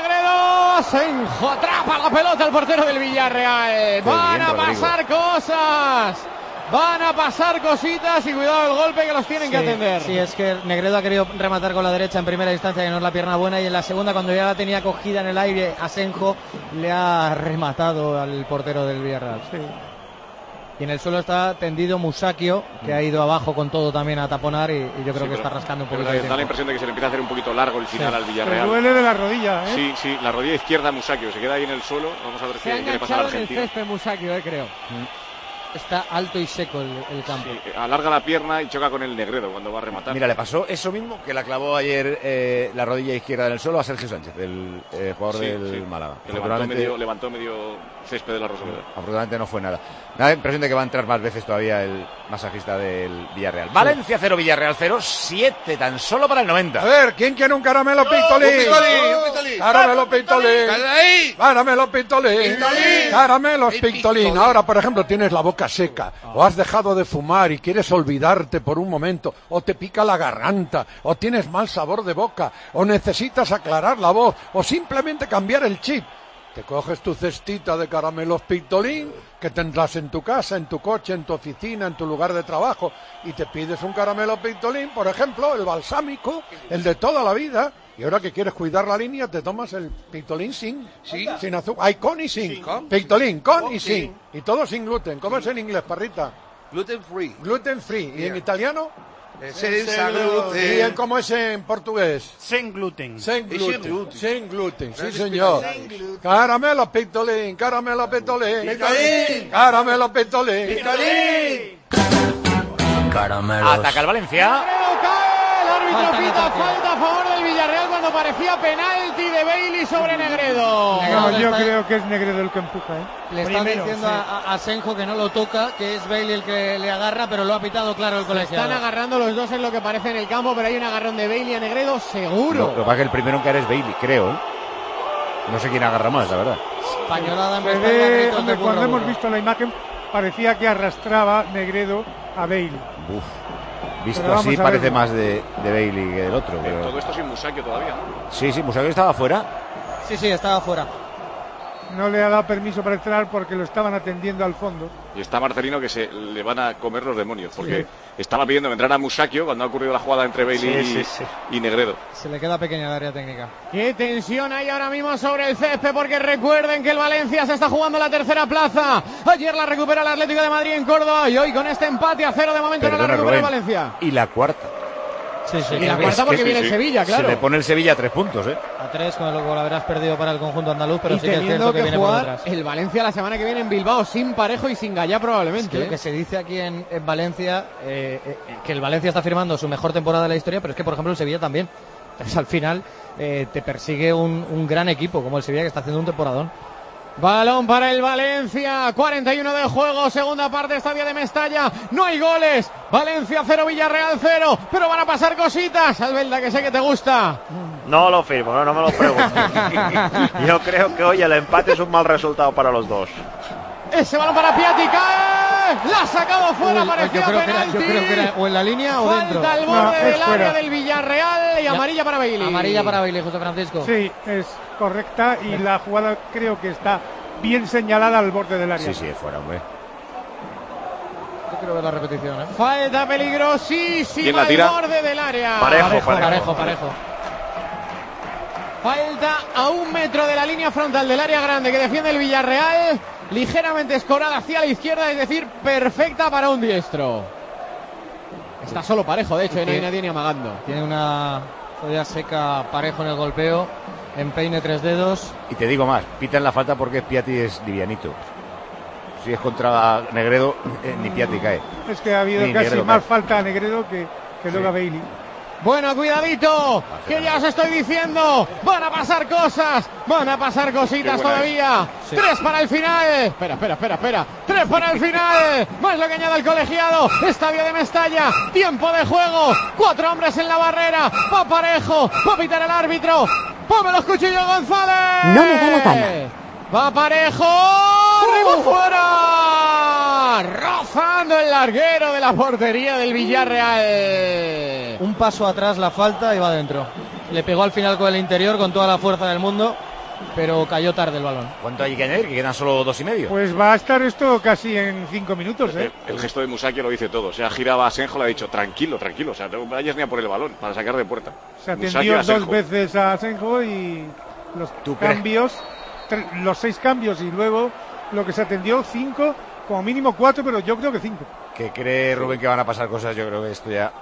Senjo atrapa la pelota al portero del Villarreal. Van a pasar cosas. Van a pasar cositas y cuidado el golpe que los tienen que atender. Sí, es que Negredo ha querido rematar con la derecha en primera instancia, que no es la pierna buena, y en la segunda, cuando ya la tenía cogida en el aire, Asenjo le ha rematado al portero del Villarreal. Sí. Y en el suelo está tendido Musacchio, que ha ido abajo con todo también a taponar, y yo creo que está rascando un poquito. Da la impresión de que se le empieza a hacer un poquito largo el final al Villarreal. Pero duele de la rodilla, ¿eh? Sí, la rodilla izquierda Musacchio, se queda ahí en el suelo. Vamos a ver qué le pasa al argentino. Se ha enganchado en el césped Musacchio, creo. Está alto y seco el campo. Sí, alarga la pierna y choca con el Negredo cuando va a rematar. Mira, le pasó eso mismo que la clavó ayer la rodilla izquierda en el suelo a Sergio Sánchez, el jugador del Málaga. Que levantó medio césped de la Rosaleda. Afortunadamente no fue nada. Me da la impresión de que va a entrar más veces todavía el masajista del Villarreal. Valencia 0, Villarreal 0, 7 tan solo para el 90. A ver, ¿quién quiere un caramelo Pistolín? Caramelo Pistolín. Caramelo Pistolín. Caramelos Pistolín. Ahora, por ejemplo, tienes la boca seca, o has dejado de fumar y quieres olvidarte por un momento, o te pica la garganta, o tienes mal sabor de boca, o necesitas aclarar la voz, o simplemente cambiar el chip. Te coges tu cestita de caramelos Pistolín, que tendrás en tu casa, en tu coche, en tu oficina, en tu lugar de trabajo, y te pides un caramelo Pistolín, por ejemplo, el balsámico, el de toda la vida. Y ahora que quieres cuidar la línea, te tomas el Pistolín sin azúcar. Hay con y sin. Pistolín, con y sin. Y todo sin gluten. ¿Cómo es en inglés, Parrita? Gluten free. Gluten free. ¿Y en italiano? Senza gluten. ¿Y cómo es en portugués? Sin gluten. Sin gluten. Sin gluten, sí señor. Caramelo Pistolín, caramelo Pistolín. Caramelo Pistolín. Ataca el Valencia. Pita falta a favor del Villarreal cuando cuando parecía penalti de Bailey sobre Negredo. No, yo creo que es Negredo el que empuja. Le están diciendo a Senjo que no lo toca, que es Bailey el que le agarra, pero lo ha pitado claro el colegiado. Están agarrando los dos en lo que parece en el campo, pero hay un agarrón de Bailey a Negredo seguro. Lo que pasa es que el primero en caer es Bailey, creo. No sé quién agarra más, la verdad. Españolada en Mestalla. Cuando hemos visto la imagen, parecía que arrastraba Negredo a Bailey. Visto así parece más de Bailey que del otro. Pero... Todo esto sin Musacchio todavía, ¿no? Sí, Musacchio estaba fuera. Sí, estaba fuera. No le ha dado permiso para entrar porque lo estaban atendiendo al fondo. Y está Marcelino que se le van a comer los demonios, porque estaba pidiendo que entrara Musacchio cuando ha ocurrido la jugada entre Bailey y Negredo. Se le queda pequeña el área técnica. Qué tensión hay ahora mismo sobre el césped, porque recuerden que el Valencia se está jugando la tercera plaza. Ayer la recupera el Atlético de Madrid en Córdoba y hoy con este empate a 0 de momento no la recupera el Valencia. Y la cuarta. Y la cuarta porque viene el Sevilla, claro. Se le pone el Sevilla a 3 puntos, A 3, con lo que habrás perdido para el conjunto andaluz, pero y sí que es cierto que viene por detrás. El Valencia la semana que viene en Bilbao sin Parejo y sin Gallá probablemente. Es que lo que se dice aquí en Valencia, que el Valencia está firmando su mejor temporada de la historia, pero es que por ejemplo el Sevilla también. Entonces al final te persigue un gran equipo como el Sevilla, que está haciendo un temporadón. Balón para el Valencia, 41 de juego, segunda parte, estadio de Mestalla, no hay goles, Valencia 0, Villarreal 0, pero van a pasar cositas, Albelda, que sé que te gusta. No lo firmo, no me lo preguntes. Yo creo que hoy el empate es un mal resultado para los dos. Ese balón para Piatti, cae, la ha sacado fuera, parecía penalti. Yo creo que era o en la línea o dentro. Falta al borde del área del Villarreal y amarilla para Bailey. Amarilla para Bailey, José Francisco. Sí, es correcta y la jugada creo que está bien señalada al borde del área. Sí, es fuera, hombre. Yo quiero ver la repetición, Falta peligrosísima al borde del área. Parejo. Falta a 1 metro de la línea frontal del área grande que defiende el Villarreal, ligeramente escorada hacia la izquierda, es decir, perfecta para un diestro. Está solo Parejo, de hecho, y no hay nadie ni amagando. Tiene una joya seca Parejo en el golpeo, empeine 3 dedos. Y te digo más, pitan la falta porque Piatti es livianito. Si es contra Negredo, ni Piatti cae. Es que ha habido casi más falta a Negredo que luego a Bailey. Bueno, cuidadito, que ya os estoy diciendo, van a pasar cosas, van a pasar cositas todavía. 3 para el final. Espera. 3 para el final. Más lo que añade el colegiado. Estadio de Mestalla. Tiempo de juego. 4 hombres en la barrera. Va Parejo. Va a pitar el árbitro. ¡Ponme los cuchillos, González! No me da la gana. Va Parejo. ¡Arriba fuera! Rozando el larguero de la portería del Villarreal. Un paso atrás la falta y va adentro. Le pegó al final con el interior con toda la fuerza del mundo, pero cayó tarde el balón. ¿Cuánto hay que añadir? Que quedan solo 2,5. Pues va a estar esto casi en 5 minutos, El gesto de Musacchio lo dice todo. O sea, giraba a Senjo, le ha dicho tranquilo. O sea, no vayas ni a por el balón para sacar de puerta. Se atendió 2 veces a Senjo y los cambios, los 6 cambios y luego lo que se atendió 5, como mínimo 4, pero yo creo que 5. ¿Qué cree Rubén que van a pasar cosas? Yo creo que esto ya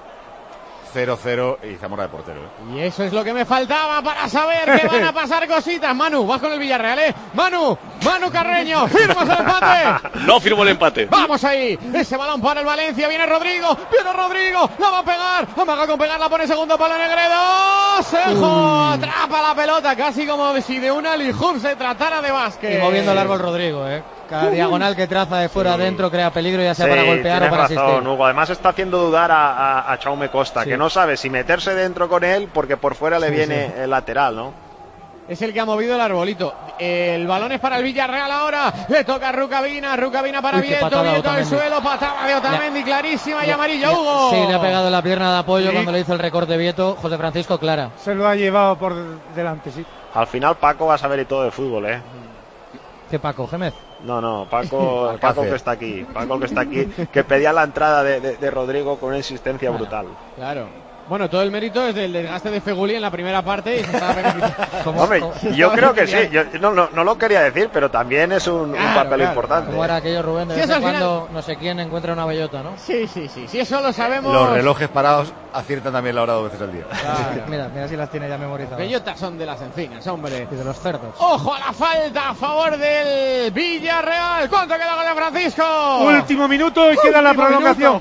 0-0 y Zamora de portero. Y eso es lo que me faltaba para saber que van a pasar cositas. Manu, vas con el Villarreal, Manu Carreño, ¿firmas el empate? No firmo el empate. Vamos ahí, ese balón para el Valencia, viene Rodrigo, la va a pegar, amaga con pegar, la pone segundo palo Negredo, Senjo atrapa la pelota, casi como si de una Lijub se tratara de básquet. Y moviendo el árbol Rodrigo, Cada diagonal que traza de fuera adentro crea peligro, ya sea para golpear o para asistir. Hugo. Además está haciendo dudar a Jaume Costa, que no sabe si meterse dentro con él porque por fuera le viene el lateral, ¿no? Es el que ha movido el arbolito. El balón es para el Villarreal ahora. Le toca a Rukavina para Vieto al suelo, patada de Otamendi, clarísima y amarilla, Hugo. Sí, le ha pegado la pierna de apoyo cuando le hizo el recorte Vieto. José Francisco, clara. Se lo ha llevado por delante, sí. Al final Paco va a saber y todo de fútbol, ¿Qué Paco, Gémez? No, Paco que está aquí, que pedía la entrada de Rodrigo con una insistencia brutal. Claro. Bueno, todo el mérito es del desgaste de Feguli en la primera parte y se estaba Hombre, yo creo que sí, yo no lo quería decir, pero también es un papel importante. ¿Cómo era aquello, Rubén? De vez en cuando no sé quién encuentra una bellota, ¿no? Sí, eso lo sabemos. Los relojes parados aciertan también la hora 2 veces al día. Claro. Mira si las tiene ya memorizadas. Bellotas son de las encinas, hombre. Y de los cerdos. ¡Ojo a la falta a favor del Villarreal! ¿Cuánto queda con el Francisco? Último minuto y queda la prolongación.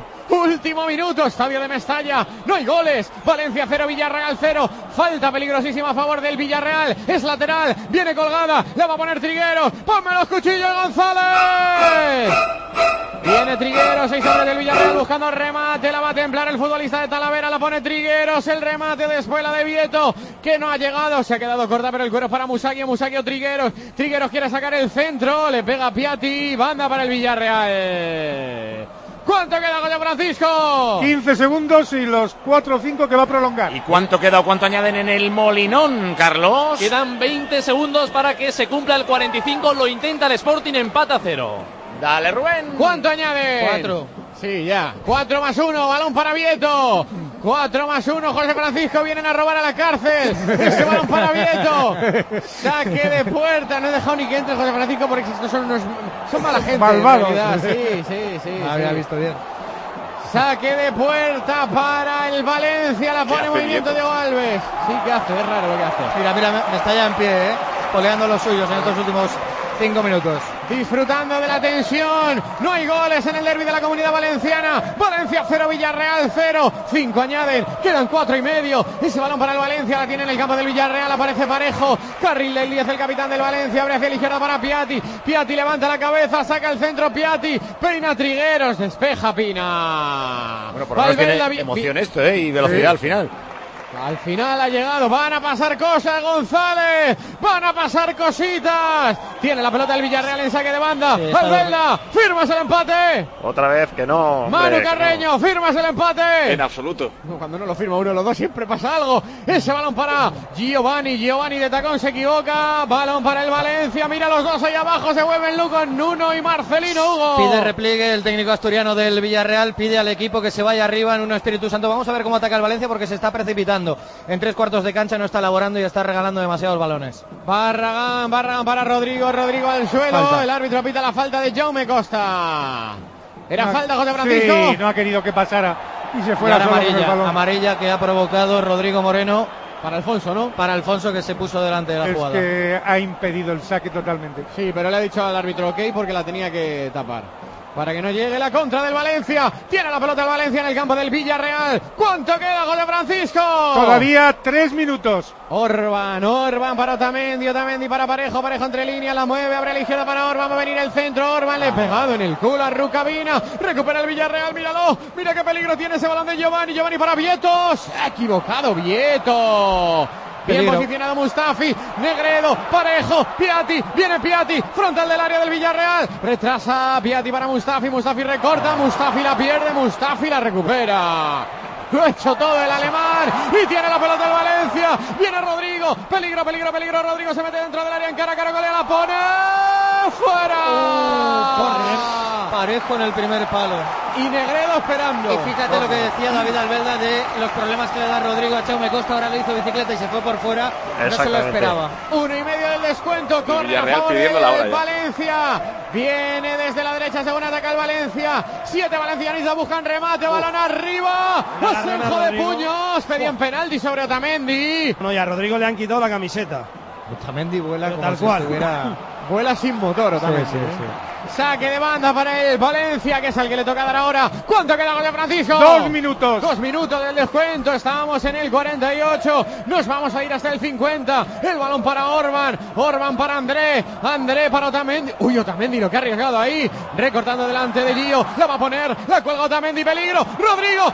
Último minuto, estadio de Mestalla. No hay goles. Valencia 0, Villarreal 0. Falta peligrosísima a favor del Villarreal. Es lateral. Viene colgada. La va a poner Trigueros. ¡Ponme los cuchillos, González! Viene Trigueros, 6 hombres del Villarreal buscando remate. La va a templar el futbolista de Talavera. La pone Trigueros. El remate después la de Vieto, que no ha llegado. Se ha quedado corta, pero el cuero es para Musacchio. Musacchio, Trigueros. Trigueros quiere sacar el centro. Le pega Piatti. Banda para el Villarreal. ¿Cuánto queda, José Francisco? 15 segundos y los 4 o 5 que va a prolongar. ¿Y cuánto queda o cuánto añaden en el Molinón, Carlos? Quedan 20 segundos para que se cumpla el 45. Lo intenta el Sporting, empata a 0. Dale, Rubén. ¿Cuánto añade? 4. Sí, ya. 4 más 1, balón para Vieto. 4 más 1, José Francisco, vienen a robar a la cárcel. Ese balón para Vieto. Saque de puerta. No he dejado ni que entre José Francisco porque estos son mala gente. Malvados. Sí. Había visto bien. Saque de puerta para el Valencia. La pone en movimiento Diego Alves. Sí, ¿qué hace? Es raro lo que hace. Mira, me está ya en pie, poleando los suyos en estos últimos 5 minutos. Disfrutando de la tensión. No hay goles en el derbi de la Comunidad Valenciana. Valencia 0, Villarreal 0. 5 añaden, quedan 4 y medio. Ese balón para el Valencia, la tiene en el campo del Villarreal. Aparece Parejo, Carril del 10, el capitán del Valencia. Abre hacia la izquierda para Piatti. Piatti levanta la cabeza, saca el centro Piatti. Peina Trigueros, despeja Pina. Bueno, por lo menos tiene emoción esto, y velocidad al final. Al final ha llegado, van a pasar cosas, González, van a pasar cositas. Tiene la pelota el Villarreal en saque de banda. Sí, Albelda, firmas el empate. Otra vez que no. Manu Carreño, firmas el empate. En absoluto. Cuando no lo firma uno de los dos siempre pasa algo. Ese balón para Giovanni de tacón se equivoca. Balón para el Valencia, mira los dos ahí abajo, se vuelven Luco, Nuno y Marcelino. Hugo. Pide repliegue el técnico asturiano del Villarreal, pide al equipo que se vaya arriba en un Espíritu Santo. Vamos a ver cómo ataca el Valencia porque se está precipitando. En 3/4 de cancha, no está elaborando y está regalando demasiados balones. Barragán para Rodrigo al suelo. Falta. El árbitro pita la falta de Jaume Costa. Era falta, José Francisco. Sí, no ha querido que pasara y se fuera solo con el balón. Amarilla que ha provocado Rodrigo Moreno. Para Alfonso, ¿no? Para Alfonso, que se puso delante de la jugada. Es que ha impedido el saque totalmente. Sí, pero le ha dicho al árbitro ok porque la tenía que tapar. Para que no llegue la contra del Valencia. Tiene la pelota el Valencia en el campo del Villarreal. ¿Cuánto queda, José Francisco? Todavía 3 minutos. Orban para Otamendi para Parejo entre líneas, la mueve, abre a la izquierda para Orban, va a venir el centro, Orban le ha pegado en el culo a Rukavina, recupera el Villarreal, míralo, mira qué peligro tiene ese balón de Giovanni para Vieto, se ha equivocado Vieto. Bien posicionado Mustafi, Negredo, Parejo, Piatti, viene Piatti, frontal del área del Villarreal, retrasa Piatti para Mustafi recorta, Mustafi la pierde, Mustafi la recupera. Lo ha hecho todo el alemán y tiene la pelota el Valencia. Viene Rodrigo, peligro. Rodrigo se mete dentro del área en cara, golea, la pone fuera. Parejo en el primer palo. Y Negredo esperando. Y fíjate lo que decía David Albelda de los problemas que le da Rodrigo a Jaume Costa. Ahora le hizo bicicleta y se fue por fuera. No se lo esperaba. 1,5 del descuento. Corre a favor del Valencia. Viene desde la derecha, según ataca el Valencia. 7 valencianistas buscan remate, balón arriba. Asenjo de puños. Pedían penalti sobre Otamendi. No, y a Rodrigo le han quitado la camiseta. Otamendi vuela como tal si cual. Vuela sin motor Otamendi. Sí. Saque de banda para el Valencia, que es el que le toca dar ahora. ¿Cuánto queda, José Francisco? 2 minutos. 2 minutos del descuento. Estábamos en el 48. Nos vamos a ir hasta el 50. El balón para Orban para André para Otamendi. Uy, Otamendi lo que ha arriesgado ahí. Recortando delante de Gio. La va a poner. La cuelga Otamendi. Peligro. Rodrigo.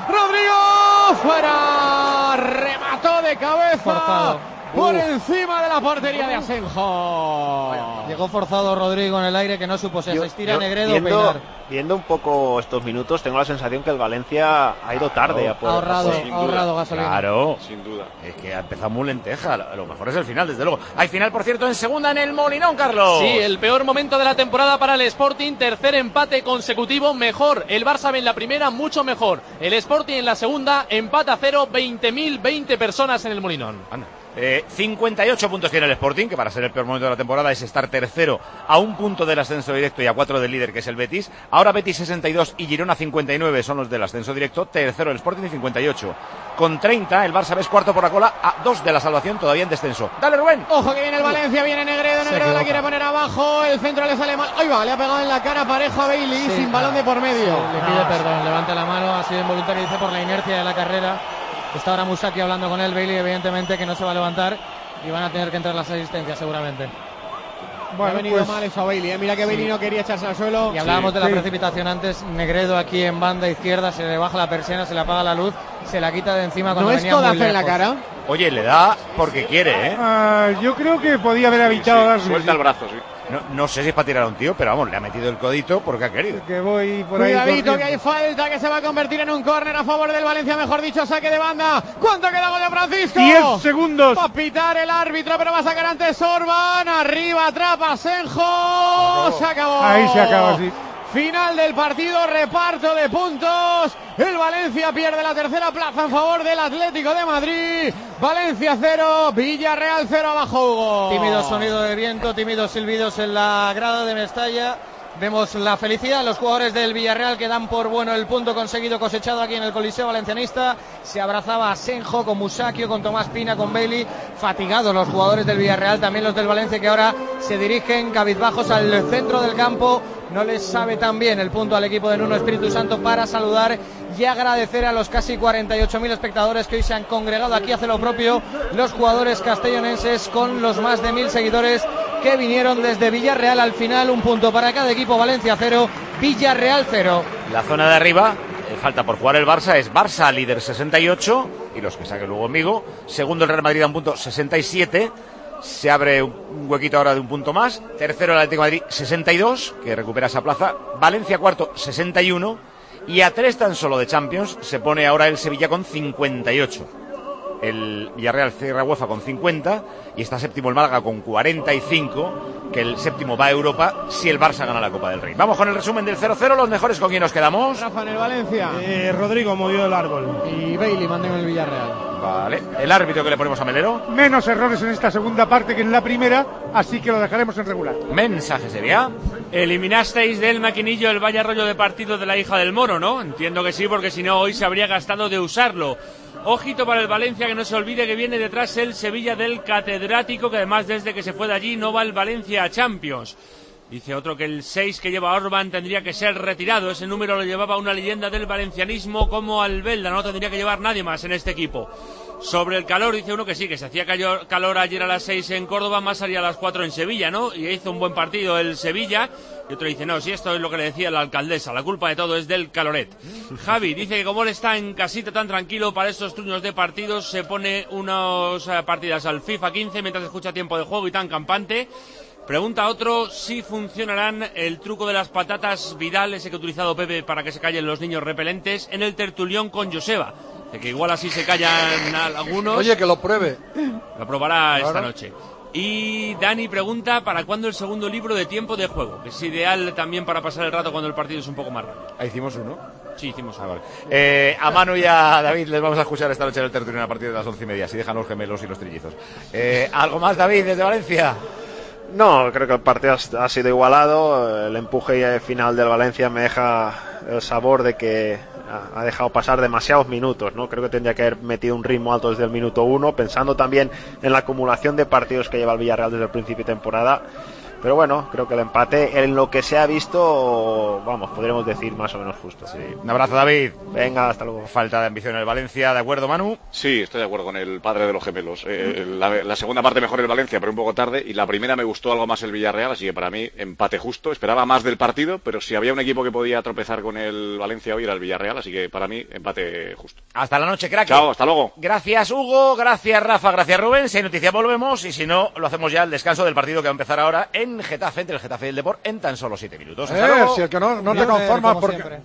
Fuera. Remató de cabeza. Forzado. Por encima de la portería de Asenjo. Llegó forzado Rodrigo en el aire, que no supo si se estira Negredo o peinar. Viendo un poco estos minutos, tengo la sensación que el Valencia ha ido tarde. Ha ahorrado gasolina. Claro, sin duda. Es que ha empezado muy lenteja. Lo mejor es el final, desde luego. Hay final, por cierto, en segunda en el Molinón, Carlos. Sí, el peor momento de la temporada para el Sporting. Tercer empate consecutivo. Mejor el Barça B en la primera, mucho mejor. El Sporting en la segunda, empate a 0. 20.020 personas en el Molinón. Anda. 58 puntos tiene el Sporting, que para ser el peor momento de la temporada es estar tercero a un punto del ascenso directo y a 4 del líder, que es el Betis. Ahora Betis 62 y Girona 59 son los del ascenso directo. Tercero el Sporting 58. Con 30 el Barça es cuarto por la cola, a 2 de la salvación, todavía en descenso. Dale, Rubén. Ojo que viene el Valencia, viene Negredo la quiere poner abajo, el centro le sale mal. ¡Ay va! Le ha pegado en la cara Parejo a Bailey, sin balón de por medio. Le pide perdón, levanta la mano, ha sido involuntario, dice por la inercia de la carrera. Está ahora Musaki hablando con él, Bailey evidentemente que no se va a levantar y van a tener que entrar las asistencias seguramente. Bueno, ha venido mal eso a Bailey, mira que Bailey no quería echarse al suelo. Y hablábamos de la precipitación antes, Negredo aquí en banda izquierda, se le baja la persiana, se le apaga la luz, se la quita de encima cuando venía muy lejos. ¿No es codazo en la cara? Oye, le da porque quiere, ¿eh? Yo creo que podía haber evitado darle. Suelta el brazo, sí. No sé si es para tirar a un tío, pero vamos, le ha metido el codito porque ha querido. Que voy por ahí. Cuidadito que hay falta, que se va a convertir en un córner a favor del Valencia, mejor dicho, saque de banda. ¿Cuánto queda gol de Francisco? 10 segundos. Va a pitar el árbitro, pero va a sacar antes Orban. Arriba, atrapa Senjo. Se acabó. Ahí se acaba, sí. Final del partido, reparto de puntos. El Valencia pierde la tercera plaza en favor del Atlético de Madrid. Valencia 0, Villarreal 0, abajo Hugo. Tímido sonido de viento, tímidos silbidos en la grada de Mestalla. Vemos la felicidad de los jugadores del Villarreal que dan por bueno el punto conseguido, cosechado aquí en el Coliseo Valencianista. Se abrazaba a Senjo, con Musakio, con Tomás Pina, con Bailey. Fatigados los jugadores del Villarreal, también los del Valencia, que ahora se dirigen cabizbajos al centro del campo. No les sabe tan bien el punto al equipo de Nuno Espíritu Santo para saludar y agradecer a los casi 48.000 espectadores que hoy se han congregado aquí. Hace lo propio los jugadores castellonenses con los más de 1.000 seguidores que vinieron desde Villarreal. Al final un punto para cada equipo, Valencia 0, Villarreal 0. La zona de arriba, falta por jugar el Barça, es Barça líder 68 y los que saquen luego en Vigo. Segundo el Real Madrid a un punto 67. Se abre un huequito ahora de un punto más. Tercero el Atlético de Madrid 62, que recupera esa plaza. Valencia cuarto 61. Y a 3 tan solo de Champions se pone ahora el Sevilla con 58. El Villarreal cierra UEFA con 50 y está séptimo el Málaga con 45, que el séptimo va a Europa si el Barça gana la Copa del Rey. Vamos con el resumen del 0-0, los mejores. ¿Con quién nos quedamos? Rafa en el Valencia. Rodrigo movió el árbol. Y Bailey mandó en el Villarreal. Vale. ¿El árbitro que le ponemos a Melero? Menos errores en esta segunda parte que en la primera, así que lo dejaremos en regular. Mensaje sería: eliminasteis del maquinillo el vaya rollo de partido de la hija del Moro, ¿no? Entiendo que sí, porque si no hoy se habría gastado de usarlo. Ojito para el Valencia, que no se olvide que viene detrás el Sevilla del catedrático, que además desde que se fue de allí no va el Valencia a Champions. Dice otro que el 6 que lleva Orban tendría que ser retirado. Ese número lo llevaba una leyenda del valencianismo como Albelda. No tendría que llevar nadie más en este equipo. Sobre el calor, dice uno que sí, que se hacía calor ayer a las 6 en Córdoba, más haría a las 4 en Sevilla, ¿no? Y hizo un buen partido el Sevilla. Y otro dice, no, si esto es lo que le decía la alcaldesa, la culpa de todo es del caloret. Javi dice que como él está en casita tan tranquilo para estos turnos de partidos, se pone unas partidas al FIFA 15 mientras escucha tiempo de juego y tan campante. Pregunta otro si funcionarán el truco de las patatas Vidal, ese que ha utilizado Pepe para que se callen los niños repelentes, en el tertulión con Joseba. De que igual así se callan algunos. Oye, que lo pruebe. Lo probará esta noche. Y Dani pregunta para cuándo el segundo libro de tiempo de juego, que es ideal también para pasar el rato cuando el partido es un poco más rápido. ¿Ah, hicimos uno? Sí, hicimos uno. Vale. A Manu y a David les vamos a escuchar esta noche en el tertulión a partir de las 11:30, si dejan los gemelos y los trillizos. ¿Algo más, David, desde Valencia? No, creo que el partido ha sido igualado. El empuje final del Valencia me deja el sabor de que ha dejado pasar demasiados minutos, ¿no? Creo que tendría que haber metido un ritmo alto desde el minuto 1, pensando también en la acumulación de partidos que lleva el Villarreal desde el principio de temporada. Pero bueno, creo que el empate, en lo que se ha visto, vamos, podríamos decir más o menos justo. Sí. Un abrazo, David. Venga, hasta luego. Falta de ambición en el Valencia, ¿de acuerdo, Manu? Sí, estoy de acuerdo con el padre de los gemelos. La segunda parte mejor el Valencia, pero un poco tarde, y la primera me gustó algo más el Villarreal, así que para mí empate justo. Esperaba más del partido, pero si había un equipo que podía tropezar con el Valencia hoy era el Villarreal, así que para mí empate justo. Hasta la noche, crack. Chao, hasta luego. Gracias, Hugo, gracias, Rafa, gracias, Rubén. Si hay noticia volvemos, y si no, lo hacemos ya al descanso del partido que va a empezar ahora en Getafe, entre el Getafe y el Depor, en tan solo 7 minutos. Si el que no te conformas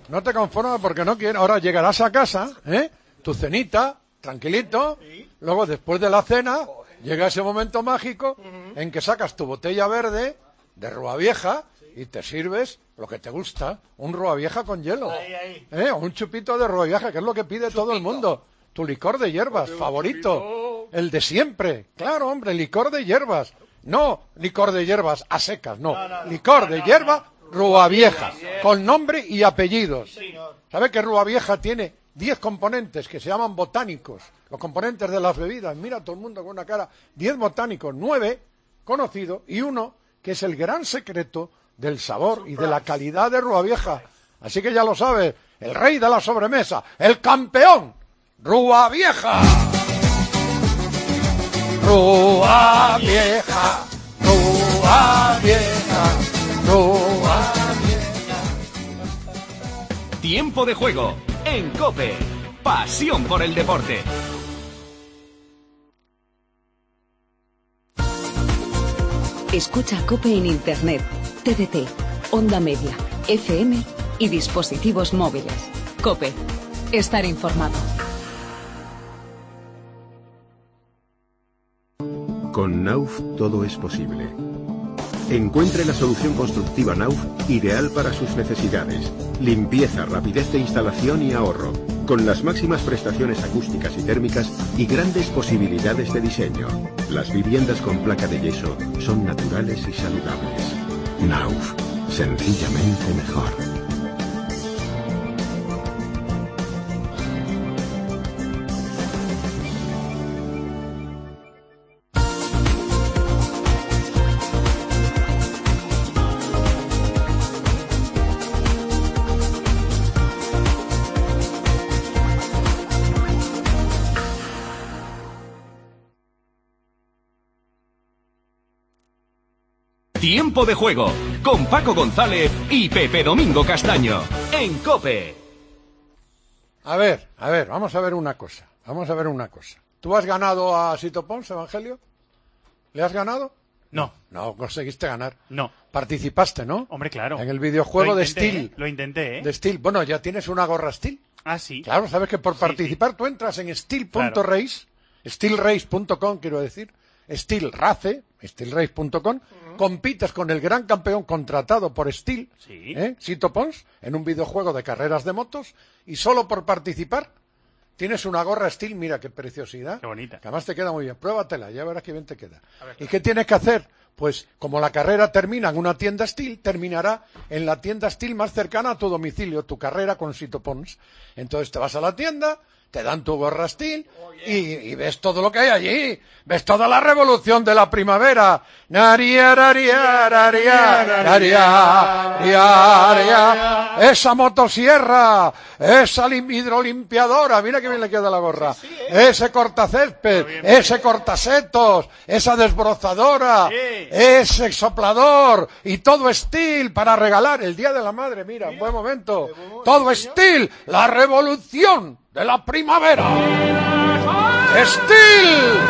porque no quiere, ahora llegarás a casa, tu cenita, tranquilito, luego después de la cena llega ese momento mágico en que sacas tu botella verde de Rúa Vieja y te sirves lo que te gusta, un Rúa Vieja con hielo, o un chupito de Rúa Vieja, que es lo que pide todo el mundo, tu licor de hierbas favorito. El de siempre. Claro, hombre, licor de hierbas. No, licor de hierbas a secas, no. Licor de hierba Rúa Vieja, con nombre y apellidos. ¿Sabe que Rúa Vieja tiene 10 componentes que se llaman botánicos? Los componentes de las bebidas. Mira todo el mundo con una cara. 10 botánicos, 9 conocidos y 1 que es el gran secreto del sabor y de la calidad de Rúa Vieja. Así que ya lo sabe, el rey de la sobremesa, el campeón, Rúa Vieja. Rúa Vieja, Rúa Vieja, Rúa Vieja. Tiempo de juego en COPE. Pasión por el deporte. Escucha COPE en Internet, TDT, Onda Media, FM y dispositivos móviles. COPE. Estar informado. Con Nauf todo es posible. Encuentre la solución constructiva Nauf ideal para sus necesidades. Limpieza, rapidez de instalación y ahorro. Con las máximas prestaciones acústicas y térmicas y grandes posibilidades de diseño. Las viviendas con placa de yeso son naturales y saludables. Nauf. Sencillamente mejor. Tiempo de juego con Paco González y Pepe Domingo Castaño en COPE. A ver, vamos a ver una cosa. ¿Tú has ganado a Sito Pons, Evangelio? ¿Le has ganado? No. No conseguiste ganar. No. Participaste, ¿no? Hombre, claro. En el videojuego de Steel. Lo intenté, ¿eh? De Steel. Bueno, ya tienes una gorra Steel. Ah, sí. Claro, sabes que por participar tú entras en steel.race, steelrace.com, quiero decir, steelrace.com, compites con el gran campeón contratado por Steel, Sito Pons, en un videojuego de carreras de motos, y solo por participar tienes una gorra Steel, mira qué preciosidad. Qué bonita. Que además te queda muy bien. Pruébatela, ya verás qué bien te queda. ¿Y qué tienes que hacer? Pues como la carrera termina en una tienda Steel, terminará en la tienda Steel más cercana a tu domicilio, tu carrera con Sito Pons. Entonces te vas a la tienda, te dan tu gorra Steel y ves todo lo que hay allí. Ves toda la revolución de la primavera. Esa motosierra, esa hidrolimpiadora, mira que bien le queda la gorra. Ese cortacésped, ese cortasetos, esa desbrozadora, ese soplador y todo Steel para regalar el Día de la Madre. Mira, un buen momento. Todo Steel, la revolución de la primavera. ¡Steel!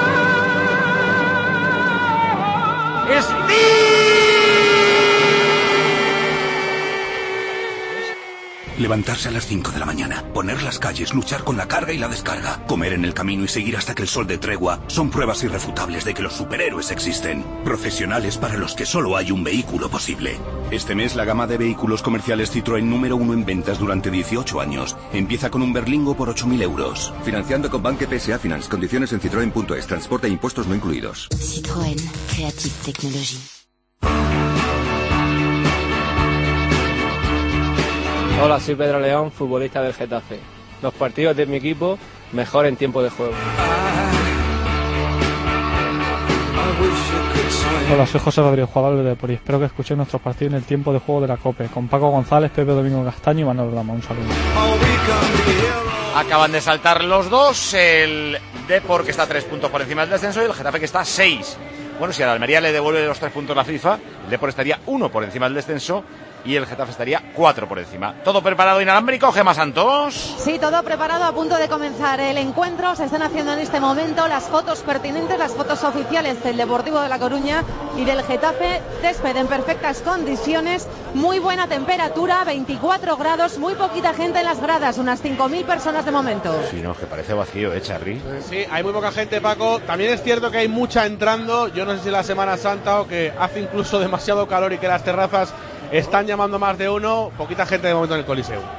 Levantarse a las 5 de la mañana, poner las calles, luchar con la carga y la descarga, comer en el camino y seguir hasta que el sol dé tregua, son pruebas irrefutables de que los superhéroes existen. Profesionales para los que solo hay un vehículo posible. Este mes la gama de vehículos comerciales Citroën número 1 en ventas durante 18 años. Empieza con un Berlingo por 8.000 euros. Financiando con Banque PSA Finance. Condiciones en citroen.es. Transporte e impuestos no incluidos. Citroën. Creative Technology. Hola, soy Pedro León, futbolista del Getafe. Los partidos de mi equipo, mejor en tiempo de juego. Hola, soy José Rodríguez, jugador de Depor, y espero que escuchéis nuestros partidos en el tiempo de juego de la COPE, con Paco González, Pepe Domingo Castaño y Manuel Rama. Un saludo. Acaban de saltar los dos, el Depor que está 3 puntos por encima del descenso y el Getafe que está 6. Bueno, si a la Almería le devuelve los 3 puntos la FIFA, el Depor estaría 1 por encima del descenso y el Getafe estaría 4 por encima. ¿Todo preparado inalámbrico, Gemma Santos? Sí, todo preparado, a punto de comenzar el encuentro. Se están haciendo en este momento las fotos pertinentes, las fotos oficiales del Deportivo de La Coruña y del Getafe. Césped en perfectas condiciones, muy buena temperatura, 24 grados, muy poquita gente en las gradas, unas 5.000 personas de momento. Sí, no, que parece vacío, Charly. Sí, hay muy poca gente, Paco. También es cierto que hay mucha entrando. Yo no sé si la Semana Santa o que hace incluso demasiado calor y que las terrazas están llamando más de uno. Poquita gente de momento en el Coliseo.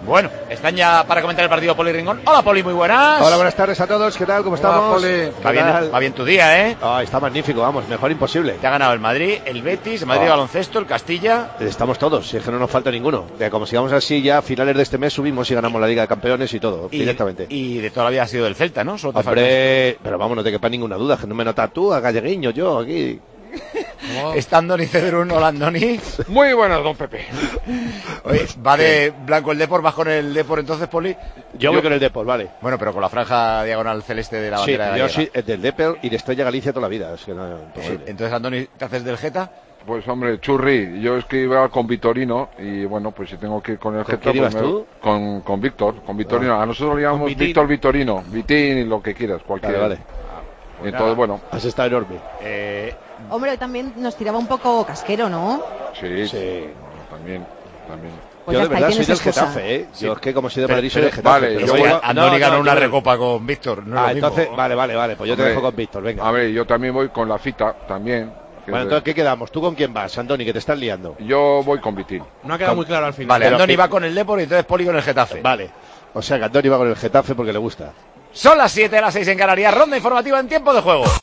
Bueno, están ya para comentar el partido Poli Rincón. Hola Poli, muy buenas. Hola, buenas tardes a todos, ¿qué tal? ¿Cómo estamos? Va bien tu día, ¿eh? Está magnífico, vamos, mejor imposible. Te ha ganado el Madrid, el Betis, el Madrid Baloncesto, el Castilla. Estamos todos, si es que no nos falta ninguno. Como sigamos así, ya a finales de este mes subimos y ganamos la Liga de Campeones y todo, directamente. Y de toda la vida ha sido del Celta, ¿no? Solo te Hombre, pero vamos, no te quepa ninguna duda, que no me notas tú, a Galleguiño, yo aquí. Está Andoni Cedrún, hola Andoni. Muy buenas, don Pepe. Oye, va de blanco el Depor, vas con el Depor entonces, Poli. Yo voy con el Depor, vale. Bueno, pero con la franja diagonal celeste de la bandera. Sí, yo sí, del Depor y de Estrella Galicia toda la vida, es que no es imposible. Entonces, Andoni, ¿te haces del Geta? Pues hombre, Churri, yo es que iba con Vitorino y bueno, pues si tengo que ir con el Geta, ¿Quién ibas tú? Con Víctor, con Vitorino. A nosotros le llamamos Víctor Vitorino, Vitín y lo que quieras, cualquiera. Vale. Entonces, bueno. Has estado enorme. Hombre, también nos tiraba un poco casquero, ¿no? Sí. También. Pues yo de verdad soy del excusa. Getafe, ¿eh? Sí. Yo es que como soy de Madrid soy del Getafe. Vale, Andoni ganó una recopa con Víctor. No entonces, vale, pues yo te dejo con Víctor, venga. A ver, yo también voy con la cita, también. Bueno, entonces, ¿qué quedamos? ¿Tú con quién vas, Andoni, que te estás liando? Yo voy con Vitín. No ha quedado muy claro al final. Vale, Andoni va con el Depor y entonces Poli con el Getafe. Vale. O sea, que Andoni va con el Getafe porque le gusta. Son las 7, las 6 en Canarias, ronda informativa en tiempo de juego.